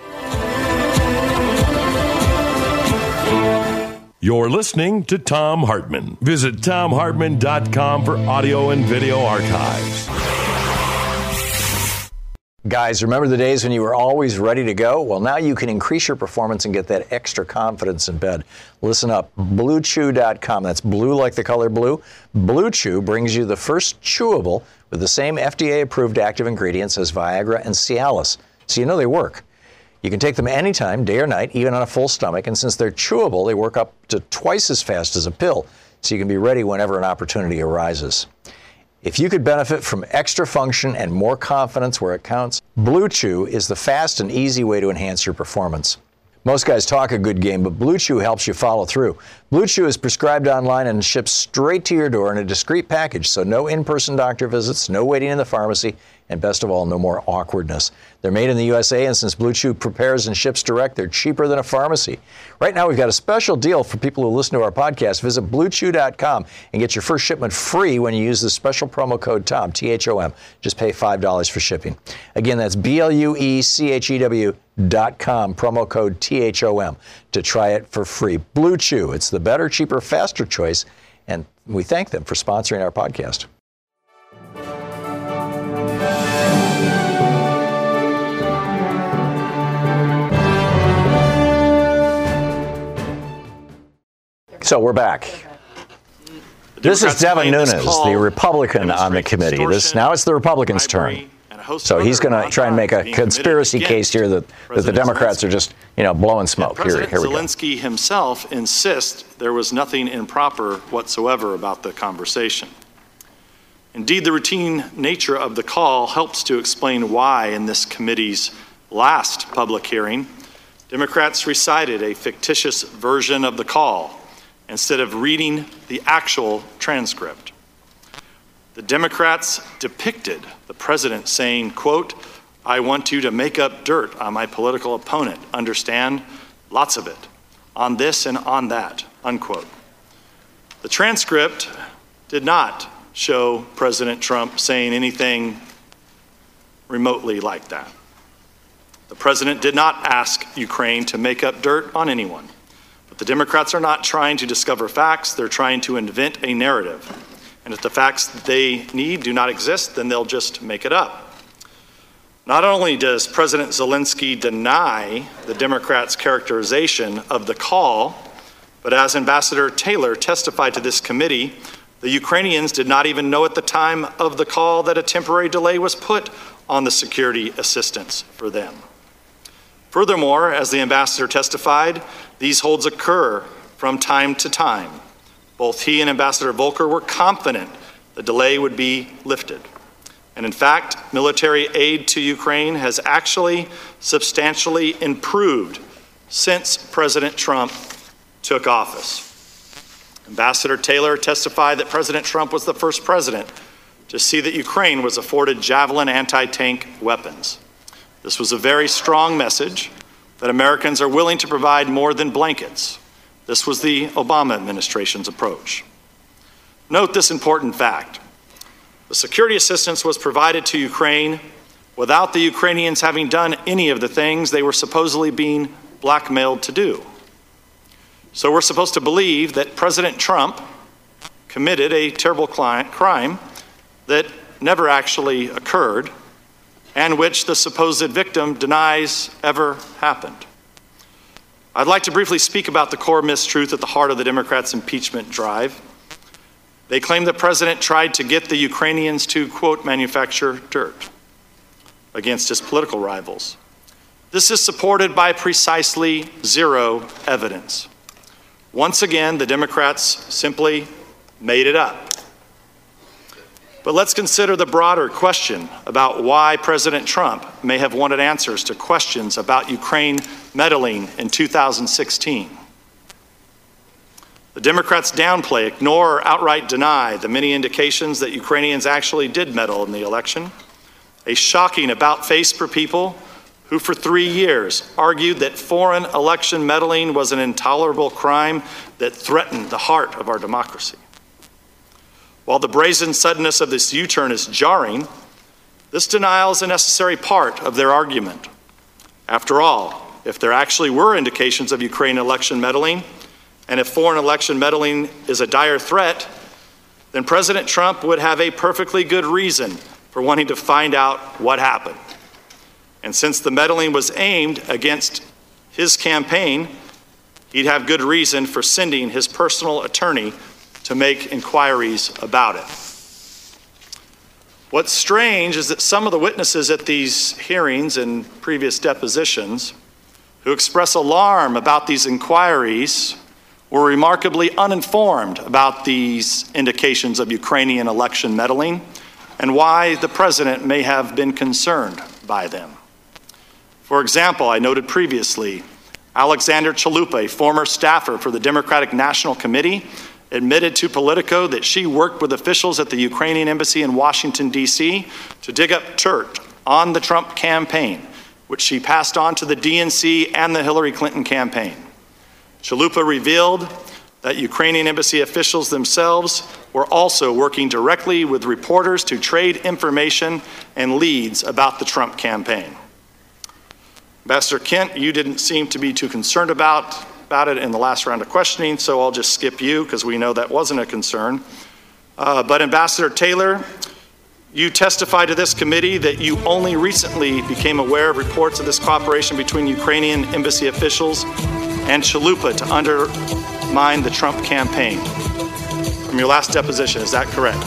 You're listening to Thom Hartmann. Visit Thom Hartmann dot com for audio and video archives. Guys, remember the days when you were always ready to go? Well, now you can increase your performance and get that extra confidence in bed. Listen up, Blue Chew dot com. That's blue like the color blue. Blue Chew brings you the first chewable with the same F D A-approved active ingredients as Viagra and Cialis, so you know they work. You can take them anytime, day or night, even on a full stomach, and since they're chewable, they work up to twice as fast as a pill, so you can be ready whenever an opportunity arises. If you could benefit from extra function and more confidence where it counts, Blue Chew is the fast and easy way to enhance your performance. Most guys talk a good game, but Blue Chew helps you follow through. Blue Chew is prescribed online and ships straight to your door in a discreet package, so no in-person doctor visits, no waiting in the pharmacy, and best of all, no more awkwardness. They're made in the U S A, and since Blue Chew prepares and ships direct, they're cheaper than a pharmacy. Right now, we've got a special deal for people who listen to our podcast. Visit Blue Chew dot com and get your first shipment free when you use the special promo code TOM, T H O M. Just pay five dollars for shipping. Again, that's B L U E C H E W dot com, promo code T H O M, to try it for free. Blue Chew, it's the better, cheaper, faster choice, and we thank them for sponsoring our podcast. So we're back. This is Devin Nunes, the Republican on the committee. This now it's the Republicans' turn. So he's going to try and make a conspiracy case here that, that the Democrats are just, you know, blowing smoke. Here, here we go. Zelensky himself insists there was nothing improper whatsoever about the conversation. Indeed, the routine nature of the call helps to explain why, in this committee's last public hearing, Democrats recited a fictitious version of the call instead of reading the actual transcript. The Democrats depicted the president saying, quote, "I want you to make up dirt on my political opponent, understand? Lots of it, on this and on that," unquote. The transcript did not show President Trump saying anything remotely like that. The president did not ask Ukraine to make up dirt on anyone. But the Democrats are not trying to discover facts, they're trying to invent a narrative. And if the facts they need do not exist, then they'll just make it up. Not only does President Zelensky deny the Democrats' characterization of the call, but as Ambassador Taylor testified to this committee, the Ukrainians did not even know at the time of the call that a temporary delay was put on the security assistance for them. Furthermore, as the ambassador testified, these holds occur from time to time. Both he and Ambassador Volker were confident the delay would be lifted. And in fact, military aid to Ukraine has actually substantially improved since President Trump took office. Ambassador Taylor testified that President Trump was the first president to see that Ukraine was afforded Javelin anti-tank weapons. This was a very strong message that Americans are willing to provide more than blankets. This was the Obama administration's approach. Note this important fact. The security assistance was provided to Ukraine without the Ukrainians having done any of the things they were supposedly being blackmailed to do. So we're supposed to believe that President Trump committed a terrible crime that never actually occurred and which the supposed victim denies ever happened. I'd like to briefly speak about the core mistruth at the heart of the Democrats' impeachment drive. They claim the president tried to get the Ukrainians to, quote, manufacture dirt against his political rivals. This is supported by precisely zero evidence. Once again, the Democrats simply made it up. But let's consider the broader question about why President Trump may have wanted answers to questions about Ukraine meddling in two thousand sixteen. The Democrats downplay, ignore, or outright deny the many indications that Ukrainians actually did meddle in the election, a shocking about-face for people who for three years argued that foreign election meddling was an intolerable crime that threatened the heart of our democracy. While the brazen suddenness of this U-turn is jarring, this denial is a necessary part of their argument. After all, if there actually were indications of Ukraine election meddling, and if foreign election meddling is a dire threat, then President Trump would have a perfectly good reason for wanting to find out what happened. And since the meddling was aimed against his campaign, he'd have good reason for sending his personal attorney to make inquiries about it. What's strange is that some of the witnesses at these hearings and previous depositions who express alarm about these inquiries were remarkably uninformed about these indications of Ukrainian election meddling and why the president may have been concerned by them. For example, I noted previously, Alexander Chalupa, a former staffer for the Democratic National Committee, admitted to Politico that she worked with officials at the Ukrainian embassy in Washington, D C to dig up dirt on the Trump campaign, which she passed on to the D N C and the Hillary Clinton campaign. Chalupa revealed that Ukrainian embassy officials themselves were also working directly with reporters to trade information and leads about the Trump campaign. Ambassador Kent, you didn't seem to be too concerned about, about it in the last round of questioning, so I'll just skip you because we know that wasn't a concern. Uh, but Ambassador Taylor, you testified to this committee that you only recently became aware of reports of this cooperation between Ukrainian embassy officials and Chalupa to undermine the Trump campaign. From your last deposition, is that correct?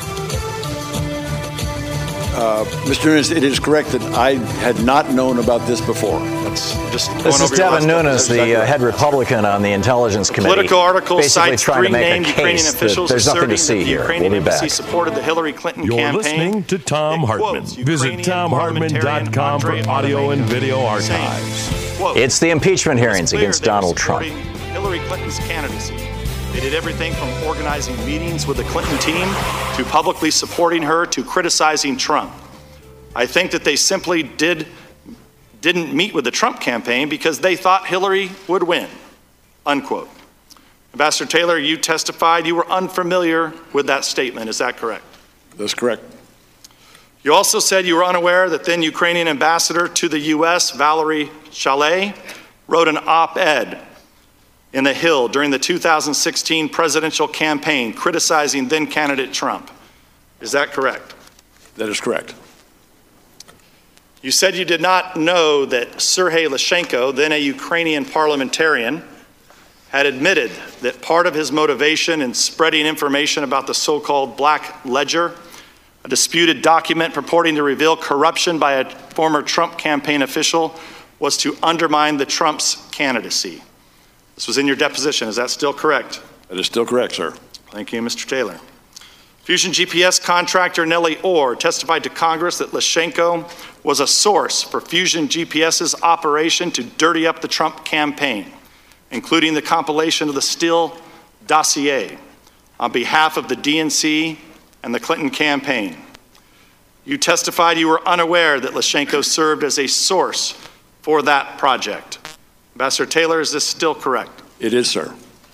Uh, Mister Nunes, it is correct that I had not known about this before. That's just going this is over your Devin last Nunes, the exactly uh, right. head Republican on the Intelligence The Committee. Politico article basically cites trying three to make named a Ukrainian case officials that there's nothing asserting to see that the here. Ukrainian We'll be embassy back. supported the Hillary Clinton You're campaign. listening to Tom It Hartman. quotes Visit Ukrainian tom hartman dot com for parliamentarian audio and Andrei video Medvedev archives. saying, quote, It's the impeachment "It was hearings clear against they were Donald Trump. supporting Hillary Clinton's candidacy. They did everything from organizing meetings with the Clinton team to publicly supporting her to criticizing Trump. I think that they simply did, didn't meet with the Trump campaign because they thought Hillary would win," unquote. Ambassador Taylor, you testified you were unfamiliar with that statement. Is that correct? That's correct. You also said you were unaware that then Ukrainian ambassador to the U S, Valerie Chalet, wrote an op-ed in The Hill during the two thousand sixteen presidential campaign criticizing then candidate Trump. Is that correct? That is correct. You said you did not know that Sergei Lyshenko, then a Ukrainian parliamentarian, had admitted that part of his motivation in spreading information about the so-called Black Ledger, a disputed document purporting to reveal corruption by a former Trump campaign official, was to undermine the Trump's candidacy. This was in your deposition. Is that still correct? That is still correct, sir. Thank you, Mister Taylor. Fusion G P S contractor Nellie Orr testified to Congress that Lyshenko was a source for Fusion GPS's operation to dirty up the Trump campaign, including the compilation of the Steele dossier on behalf of the D N C and the Clinton campaign. You testified you were unaware that Lyshenko served as a source for that project. Ambassador Taylor, is this still correct? It is, sir.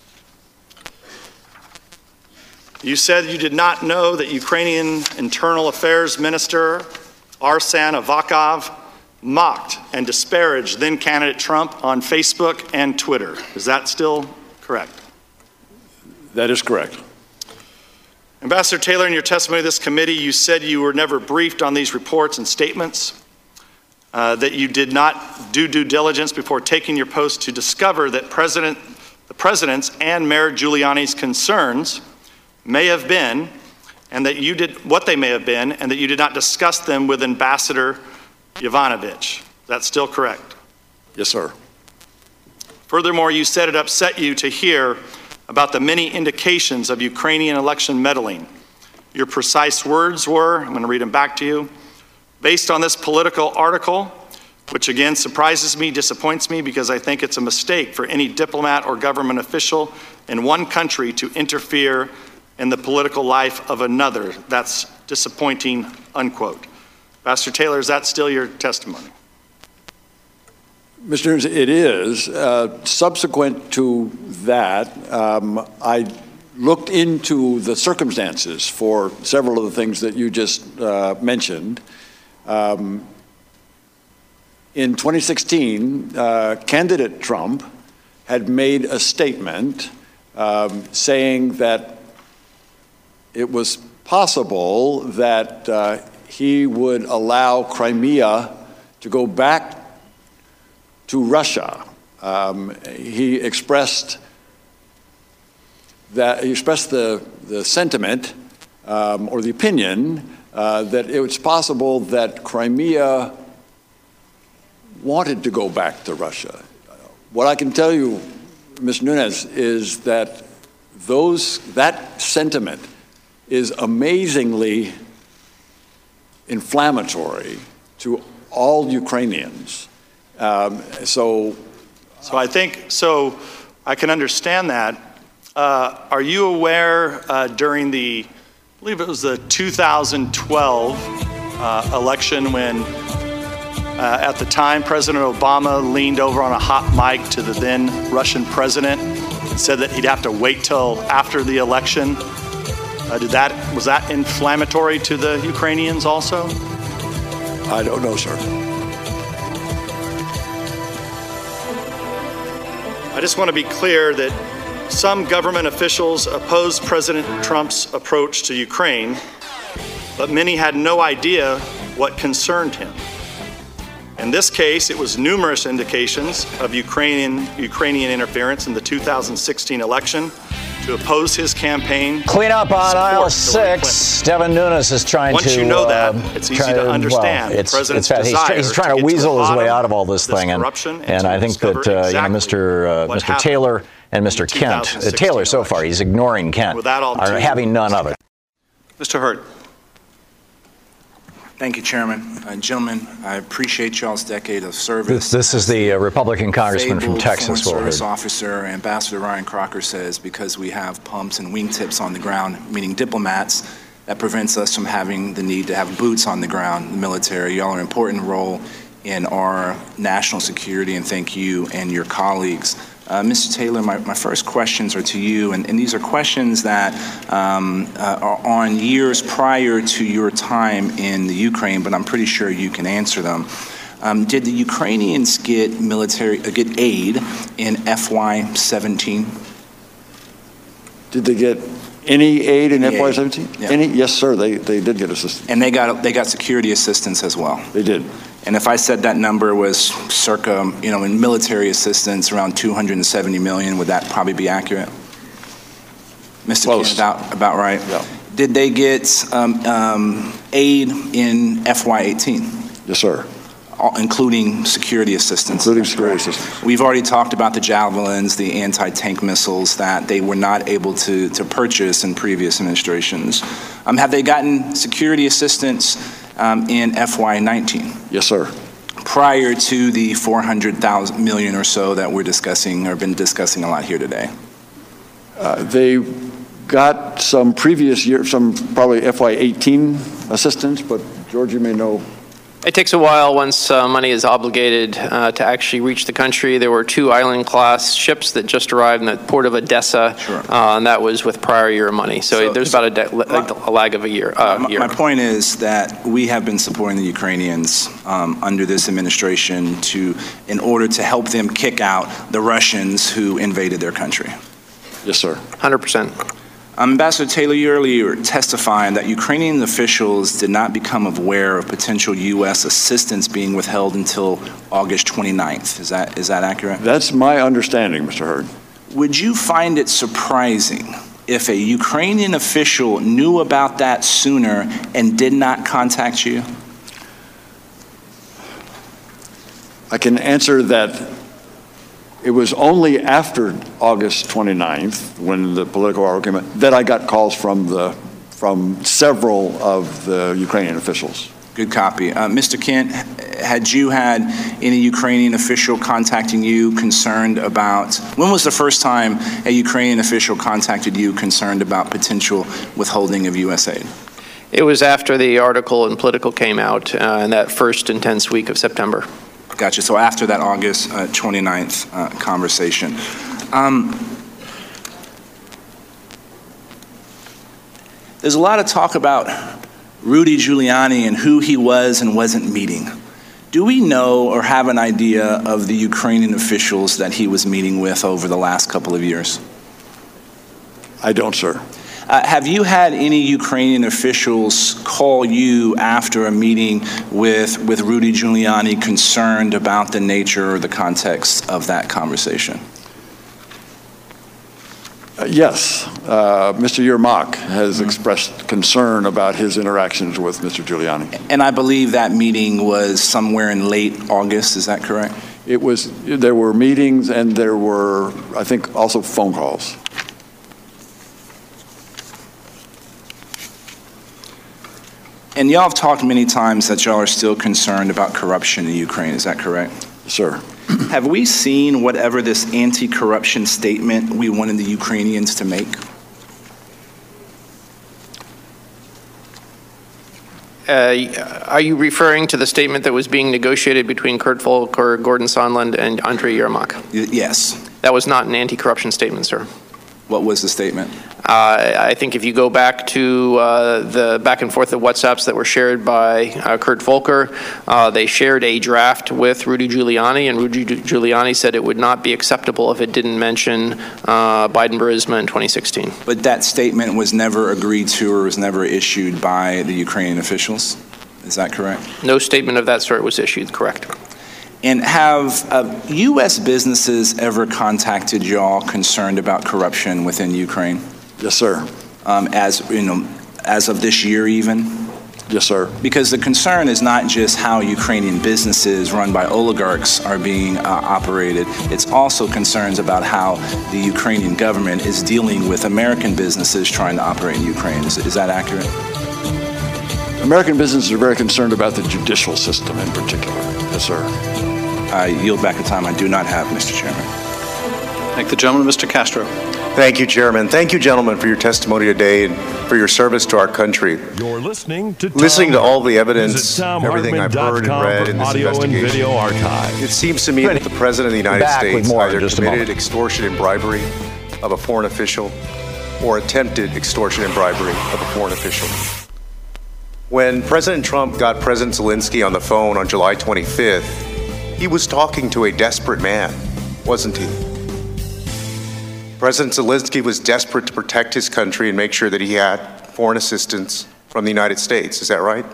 You said you did not know that Ukrainian Internal Affairs Minister Arsen Avakov mocked and disparaged then candidate Trump on Facebook and Twitter. Is that still Correct. That is correct. Ambassador Taylor, in your testimony to this committee, you said you were never briefed on these reports and statements, uh, that you did not do due diligence before taking your post to discover that President, the President's and Mayor Giuliani's concerns may have been, and that you did what they may have been, and that you did not discuss them with Ambassador Yovanovitch. Is that still correct? Yes, sir. Furthermore, you said it upset you to hear about the many indications of Ukrainian election meddling. Your precise words were, I'm going to read them back to you, based on this political article, which again surprises me, disappoints me, because I think it's a mistake for any diplomat or government official in one country to interfere in the political life of another. That's disappointing, unquote. Ambassador Taylor, is that still your testimony? Mister Nunes, it is. Uh, subsequent to that, um, I looked into the circumstances for several of the things that you just uh, mentioned. Um, in twenty sixteen, uh, candidate Trump had made a statement um, saying that it was possible that uh, he would allow Crimea to go back to Russia. Um, he expressed that he expressed the the sentiment um, or the opinion uh, that it was possible that Crimea wanted to go back to Russia. What I can tell you, Mister Nunes, is that those that sentiment is amazingly inflammatory to all Ukrainians. Um, so, so I think so. I can understand that. Uh, are you aware uh, during the, I believe it was the two thousand twelve uh, election when, uh, at the time, President Obama leaned over on a hot mic to the then Russian president and said that he'd have to wait till after the election? Uh, did that was that inflammatory to the Ukrainians also? I don't know, sir. I just want to be clear that some government officials opposed President Trump's approach to Ukraine, but many had no idea what concerned him. In this case, it was numerous indications of Ukrainian Ukrainian interference in the two thousand sixteen election to oppose his campaign. Clean up on aisle six. Devin Nunes is trying Once to. you know that, uh, it's easy to understand well, it's, the president's it's, desire he's, he's trying to, to weasel his way bottom out of all this, this thing, and, corruption and and to I think that discover uh, you know, exactly Mister Uh, what Mister happened Taylor and Mister in the Kent, uh, Taylor so far, he's ignoring Kent, With that, I'll are turn- having none of it. Mister Hurt. Thank you, Chairman. Uh, gentlemen, I appreciate y'all's decade of service. This, this is the uh, Republican congressman from Fabled Texas. Foreign We'll Service hear. officer, Ambassador Ryan Crocker says, because we have pumps and wingtips on the ground, meaning diplomats, that prevents us from having the need to have boots on the ground in the military. Y'all are an important role in our national security, and thank you and your colleagues. Uh, Mister Taylor, my, my first questions are to you, and, and these are questions that um, uh, are on years prior to your time in the Ukraine, but I'm pretty sure you can answer them. Um, did the Ukrainians get military uh, get aid in F Y seventeen? Did they get any aid in Any F Y aid. seventeen? Yeah. Any? Yes, sir. They they did get assistance. And they got they got security assistance as well. They did. And if I said that number was circa, you know, in military assistance around two hundred seventy million, would that probably be accurate? Mister Close. Kent, about, about right. Yeah. Did they get um, um, aid in F Y eighteen, Yes, sir. all- including security assistance? Including security assistance. We've already talked about the javelins, the anti-tank missiles that they were not able to, to purchase in previous administrations. Um, have they gotten security assistance um, in F Y nineteen? Yes, sir. Prior to the four hundred thousand million or so that we're discussing or been discussing a lot here today? Uh, they got some previous year, some probably F Y eighteen assistance, but George, you may know. It takes a while once uh, money is obligated uh, to actually reach the country. There were two island-class ships that just arrived in the port of Odessa, Sure. uh, and that was with prior year money. So, So- there's about a, de- a lag of a year. Uh, My, year. my point is that we have been supporting the Ukrainians um, under this administration to, in order to help them kick out the Russians who invaded their country. Yes, sir. one hundred percent. Ambassador Taylor, you earlier testifying that Ukrainian officials did not become aware of potential U S assistance being withheld until August twenty-ninth. Is that, is that accurate? That's my understanding, Mister Hurd. Would you find it surprising if a Ukrainian official knew about that sooner and did not contact you? I can answer that it was only after August twenty-ninth, when the political argument, that I got calls from the from several of the Ukrainian officials. Good copy. Uh, Mister Kent, had you had any Ukrainian official contacting you concerned about, when was the first time a Ukrainian official contacted you concerned about potential withholding of U S aid? It was after the article in Political came out uh, in that first intense week of September. Gotcha. So after that August uh, twenty-ninth uh, conversation. Um, there's a lot of talk about Rudy Giuliani and who he was and wasn't meeting. Do we know or have an idea of the Ukrainian officials that he was meeting with over the last couple of years? I don't, sir. Uh, have you had any Ukrainian officials call you after a meeting with, with Rudy Giuliani concerned about the nature or the context of that conversation? Uh, yes. Uh, Mister Yermak has mm-hmm. expressed concern about his interactions with Mister Giuliani. And I believe that meeting was somewhere in late August, is that correct? It was, there were meetings and there were, I think, also phone calls. And y'all have talked many times that y'all are still concerned about corruption in Ukraine, is that correct? Sir. Have we seen whatever this anti-corruption statement we wanted the Ukrainians to make? Uh, are you referring to the statement that was being negotiated between Kurt Volker, Gordon Sondland, and Andrei Yermak? Y- yes. That was not an anti-corruption statement, sir. What was the statement? Uh, I think if you go back to uh, the back and forth of WhatsApps that were shared by uh, Kurt Volker, uh, they shared a draft with Rudy Giuliani, and Rudy Giuliani said it would not be acceptable if it didn't mention uh, Biden-Burisma in twenty sixteen. But that statement was never agreed to or was never issued by the Ukrainian officials? Is that correct? No statement of that sort was issued, correct. And have uh, U S businesses ever contacted y'all concerned about corruption within Ukraine? Yes, sir. Um, as you know, as of this year, even. Yes, sir. Because the concern is not just how Ukrainian businesses run by oligarchs are being uh, operated. It's also concerns about how the Ukrainian government is dealing with American businesses trying to operate in Ukraine. Is, is that accurate? American businesses are very concerned about the judicial system in particular. Yes, sir. I yield back the time I do not have, Mister Chairman. Thank the gentleman, Mister Castro. Thank you, Chairman. Thank you, gentlemen, for your testimony today and for your service to our country. You're listening to Tom Listening to all the evidence, Visit tom everything I've heard and read in this audio investigation, and video archive. It seems to me that the President of the United Back with States more in either just a committed moment. extortion and bribery of a foreign official or attempted extortion and bribery of a foreign official. When President Trump got President Zelensky on the phone on July twenty-fifth, he was talking to a desperate man, wasn't he? President Zelensky was desperate to protect his country and make sure that he had foreign assistance from the United States. Is that right?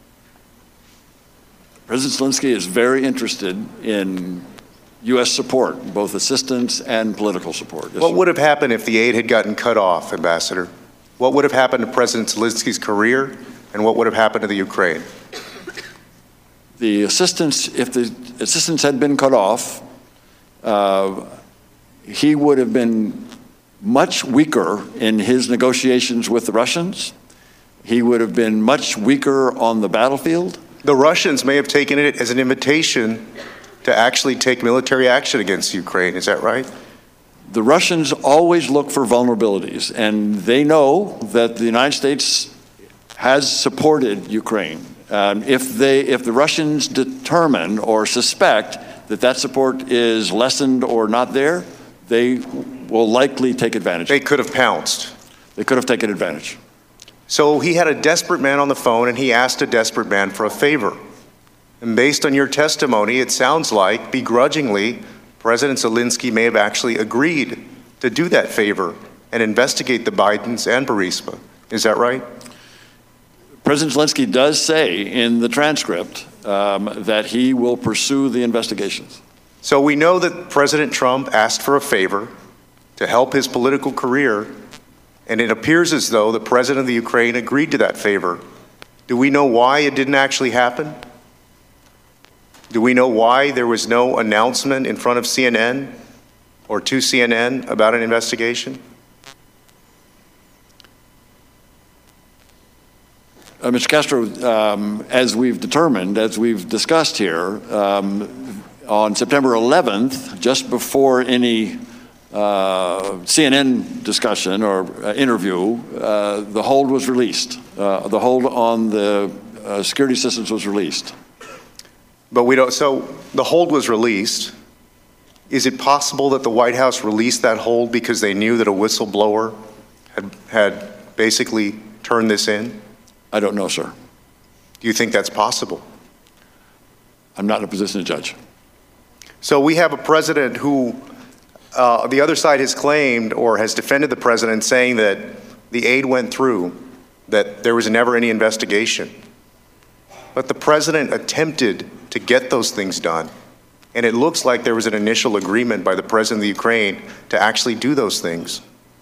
President Zelensky is very interested in U S support, both assistance and political support. Yes, what sir. would have happened if the aid had gotten cut off, Ambassador? What would have happened to President Zelensky's career, and what would have happened to the Ukraine? The assistance, if the assistance had been cut off, uh, he would have been much weaker in his negotiations with the Russians. He would have been much weaker on the battlefield. The Russians may have taken it as an invitation to actually take military action against Ukraine. Is that right? The Russians always look for vulnerabilities, and they know that the United States has supported Ukraine. Um, if they, if the Russians determine or suspect that that support is lessened or not there, they will likely take advantage. They could have pounced. They could have taken advantage. So he had a desperate man on the phone, and he asked a desperate man for a favor. And based on your testimony, it sounds like, begrudgingly, President Zelensky may have actually agreed to do that favor and investigate the Bidens and Burisma. Is that right? President Zelensky does say in the transcript um, that he will pursue the investigations. So we know that President Trump asked for a favor to help his political career, and it appears as though the president of the Ukraine agreed to that favor. Do we know why it didn't actually happen? Do we know why there was no announcement in front of C N N or to C N N about an investigation? Uh, Mister Castro, um, as we've determined, as we've discussed here, um, on September eleventh, just before any uh, C N N discussion or uh, interview, uh, the hold was released. Uh, the hold on the uh, security systems was released. But we don't, so the hold was released. Is it possible that the White House released that hold because they knew that a whistleblower had, had basically turned this in? I don't know, sir. Do you think that's possible? I'm not in a position to judge. So we have a president who uh, the other side has claimed or has defended the president saying that the aid went through, that there was never any investigation. But the president attempted to get those things done. And it looks like there was an initial agreement by the president of the Ukraine to actually do those things.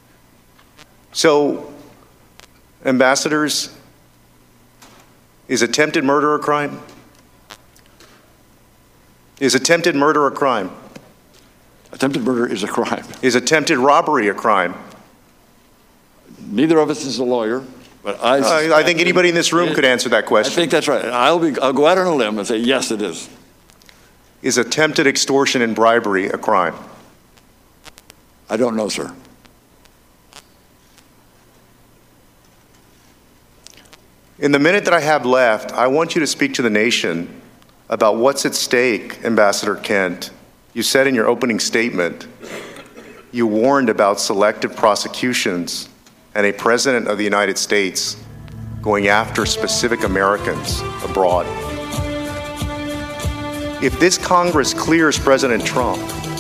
So, ambassadors, is attempted murder a crime? Is attempted murder a crime? Attempted murder is a crime. Is attempted robbery a crime? Neither of us is a lawyer, but I... Uh, I think anybody in this room could answer that question. I think that's right. I'll, be, I'll go out on a limb and say, yes, it is. Is attempted extortion and bribery a crime? I don't know, sir. In the minute that I have left, I want you to speak to the nation about what's at stake, Ambassador Kent. You said in your opening statement, you warned about selective prosecutions and a president of the United States going after specific Americans abroad. If this Congress clears President Trump,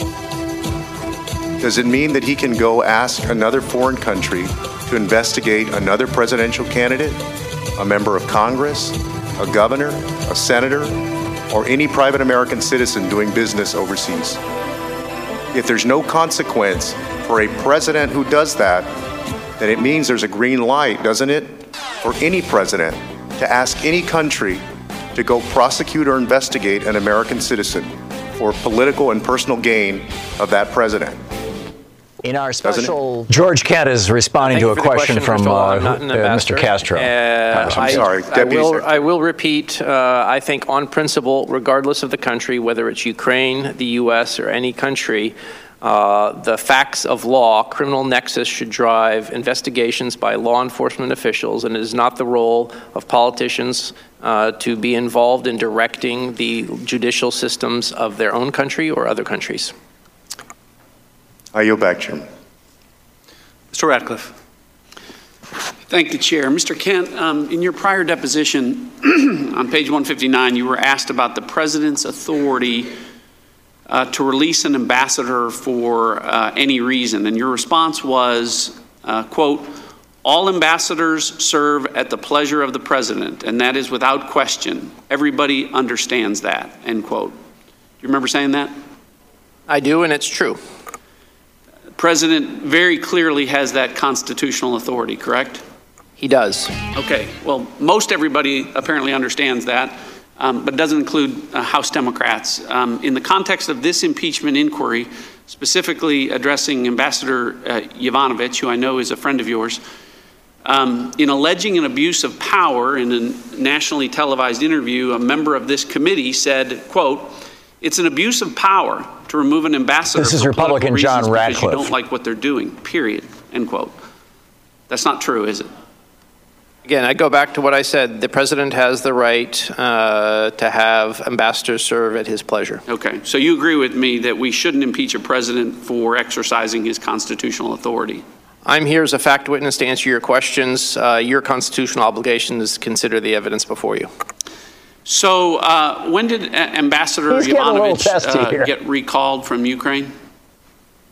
does it mean that he can go ask another foreign country to investigate another presidential candidate, a member of Congress, a governor, a senator, or any private American citizen doing business overseas? If there's no consequence for a president who does that, then it means there's a green light, doesn't it, for any president to ask any country to go prosecute or investigate an American citizen for political and personal gain of that president. In our special, George Kent is responding to a question, question from all, uh, uh, Mister Castro. Uh, I'm I, sorry, I will, I will repeat, uh, I think on principle, regardless of the country, whether it's Ukraine, the U S, or any country, uh, the facts of law, criminal nexus should drive investigations by law enforcement officials, and it is not the role of politicians uh, to be involved in directing the judicial systems of their own country or other countries. I yield back, Chairman. Mister Ratcliffe. Thank the Chair. Mister Kent, um, in your prior deposition on page one fifty-nine, you were asked about the President's authority uh, to release an ambassador for uh, any reason. And your response was, uh, quote, all ambassadors serve at the pleasure of the President, and that is without question. Everybody understands that, end quote. Do you remember saying that? I do, and it's true. The President very clearly has that constitutional authority, correct? He does. Okay, well, most everybody apparently understands that, um, but doesn't include uh, House Democrats. Um, in the context of this impeachment inquiry, specifically addressing Ambassador uh, Yovanovitch, who I know is a friend of yours, um, in alleging an abuse of power in a nationally televised interview, a member of this committee said, quote, it's an abuse of power to remove an ambassador this is for Republican John Ratcliffe. Because you don't like what they're doing, period, end quote. That's not true, is it? Again, I go back to what I said. The President has the right uh, to have ambassadors serve at his pleasure. Okay, so you agree with me that we shouldn't impeach a president for exercising his constitutional authority? I'm here as a fact witness to answer your questions. Uh, your constitutional obligation is to consider the evidence before you. So uh, when did uh, Ambassador Yovanovitch uh, get recalled from Ukraine?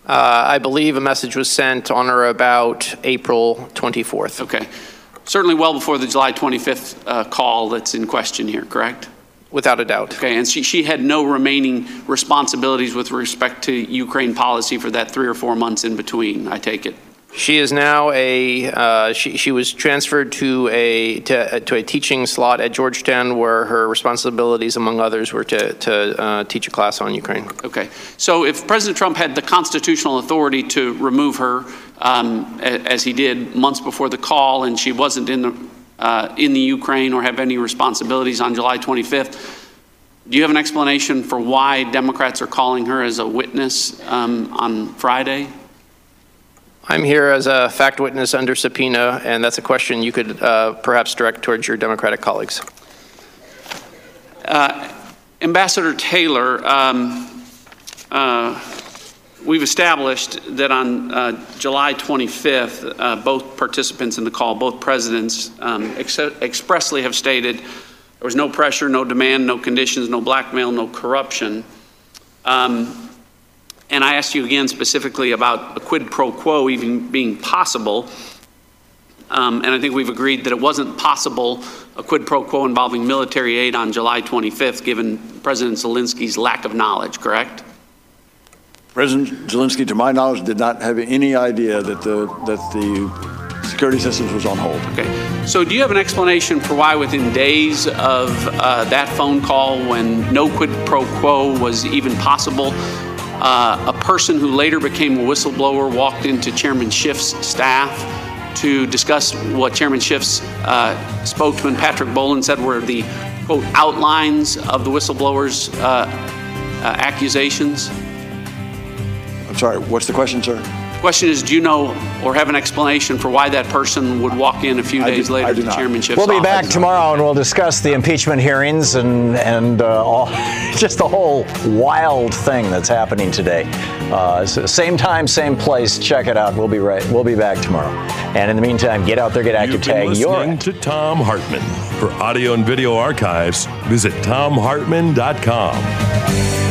Uh, I believe a message was sent on or about April twenty-fourth. Okay. Certainly well before the July twenty-fifth uh, call that's in question here, correct? Without a doubt. Okay, and she, she had no remaining responsibilities with respect to Ukraine policy for that three or four months in between, I take it? She is now a, uh, she, she was transferred to a, to, to a teaching slot at Georgetown where her responsibilities, among others, were to, to uh, teach a class on Ukraine. Okay, so if President Trump had the constitutional authority to remove her, um, as he did months before the call, and she wasn't in the, uh, in the Ukraine or have any responsibilities on July twenty-fifth, do you have an explanation for why Democrats are calling her as a witness um, on Friday? I'm here as a fact witness under subpoena, and that's a question you could uh, perhaps direct towards your Democratic colleagues. Uh, Ambassador Taylor, um, uh, we've established that on uh, July twenty-fifth, uh, both participants in the call, both presidents, um, ex expressly have stated there was no pressure, no demand, no conditions, no blackmail, no corruption. Um, And I asked you again specifically about a quid pro quo even being possible. Um, and I think we've agreed that it wasn't possible, a quid pro quo involving military aid on July twenty-fifth, given President Zelensky's lack of knowledge, correct? President Zelensky, to my knowledge, did not have any idea that the, that the security systems was on hold. Okay. So do you have an explanation for why within days of uh, that phone call, when no quid pro quo was even possible, Uh, a person who later became a whistleblower walked into Chairman Schiff's staff to discuss what Chairman Schiff's uh, spokesman, Patrick Boland, said were the, quote, outlines of the whistleblower's uh, uh, accusations? I'm sorry, what's the question, sir? The question is, do you know or have an explanation for why that person would walk in a few days do, later to Chairman Schiff's We'll be office? back tomorrow and we'll discuss the impeachment hearings and, and uh, all, just the whole wild thing that's happening today. Uh, so same time, same place. Check it out. We'll be right. We'll be back tomorrow. And in the meantime, get out there, get active, You've been tag your. listening to Thom Hartmann. For audio and video archives, visit thom hartmann dot com.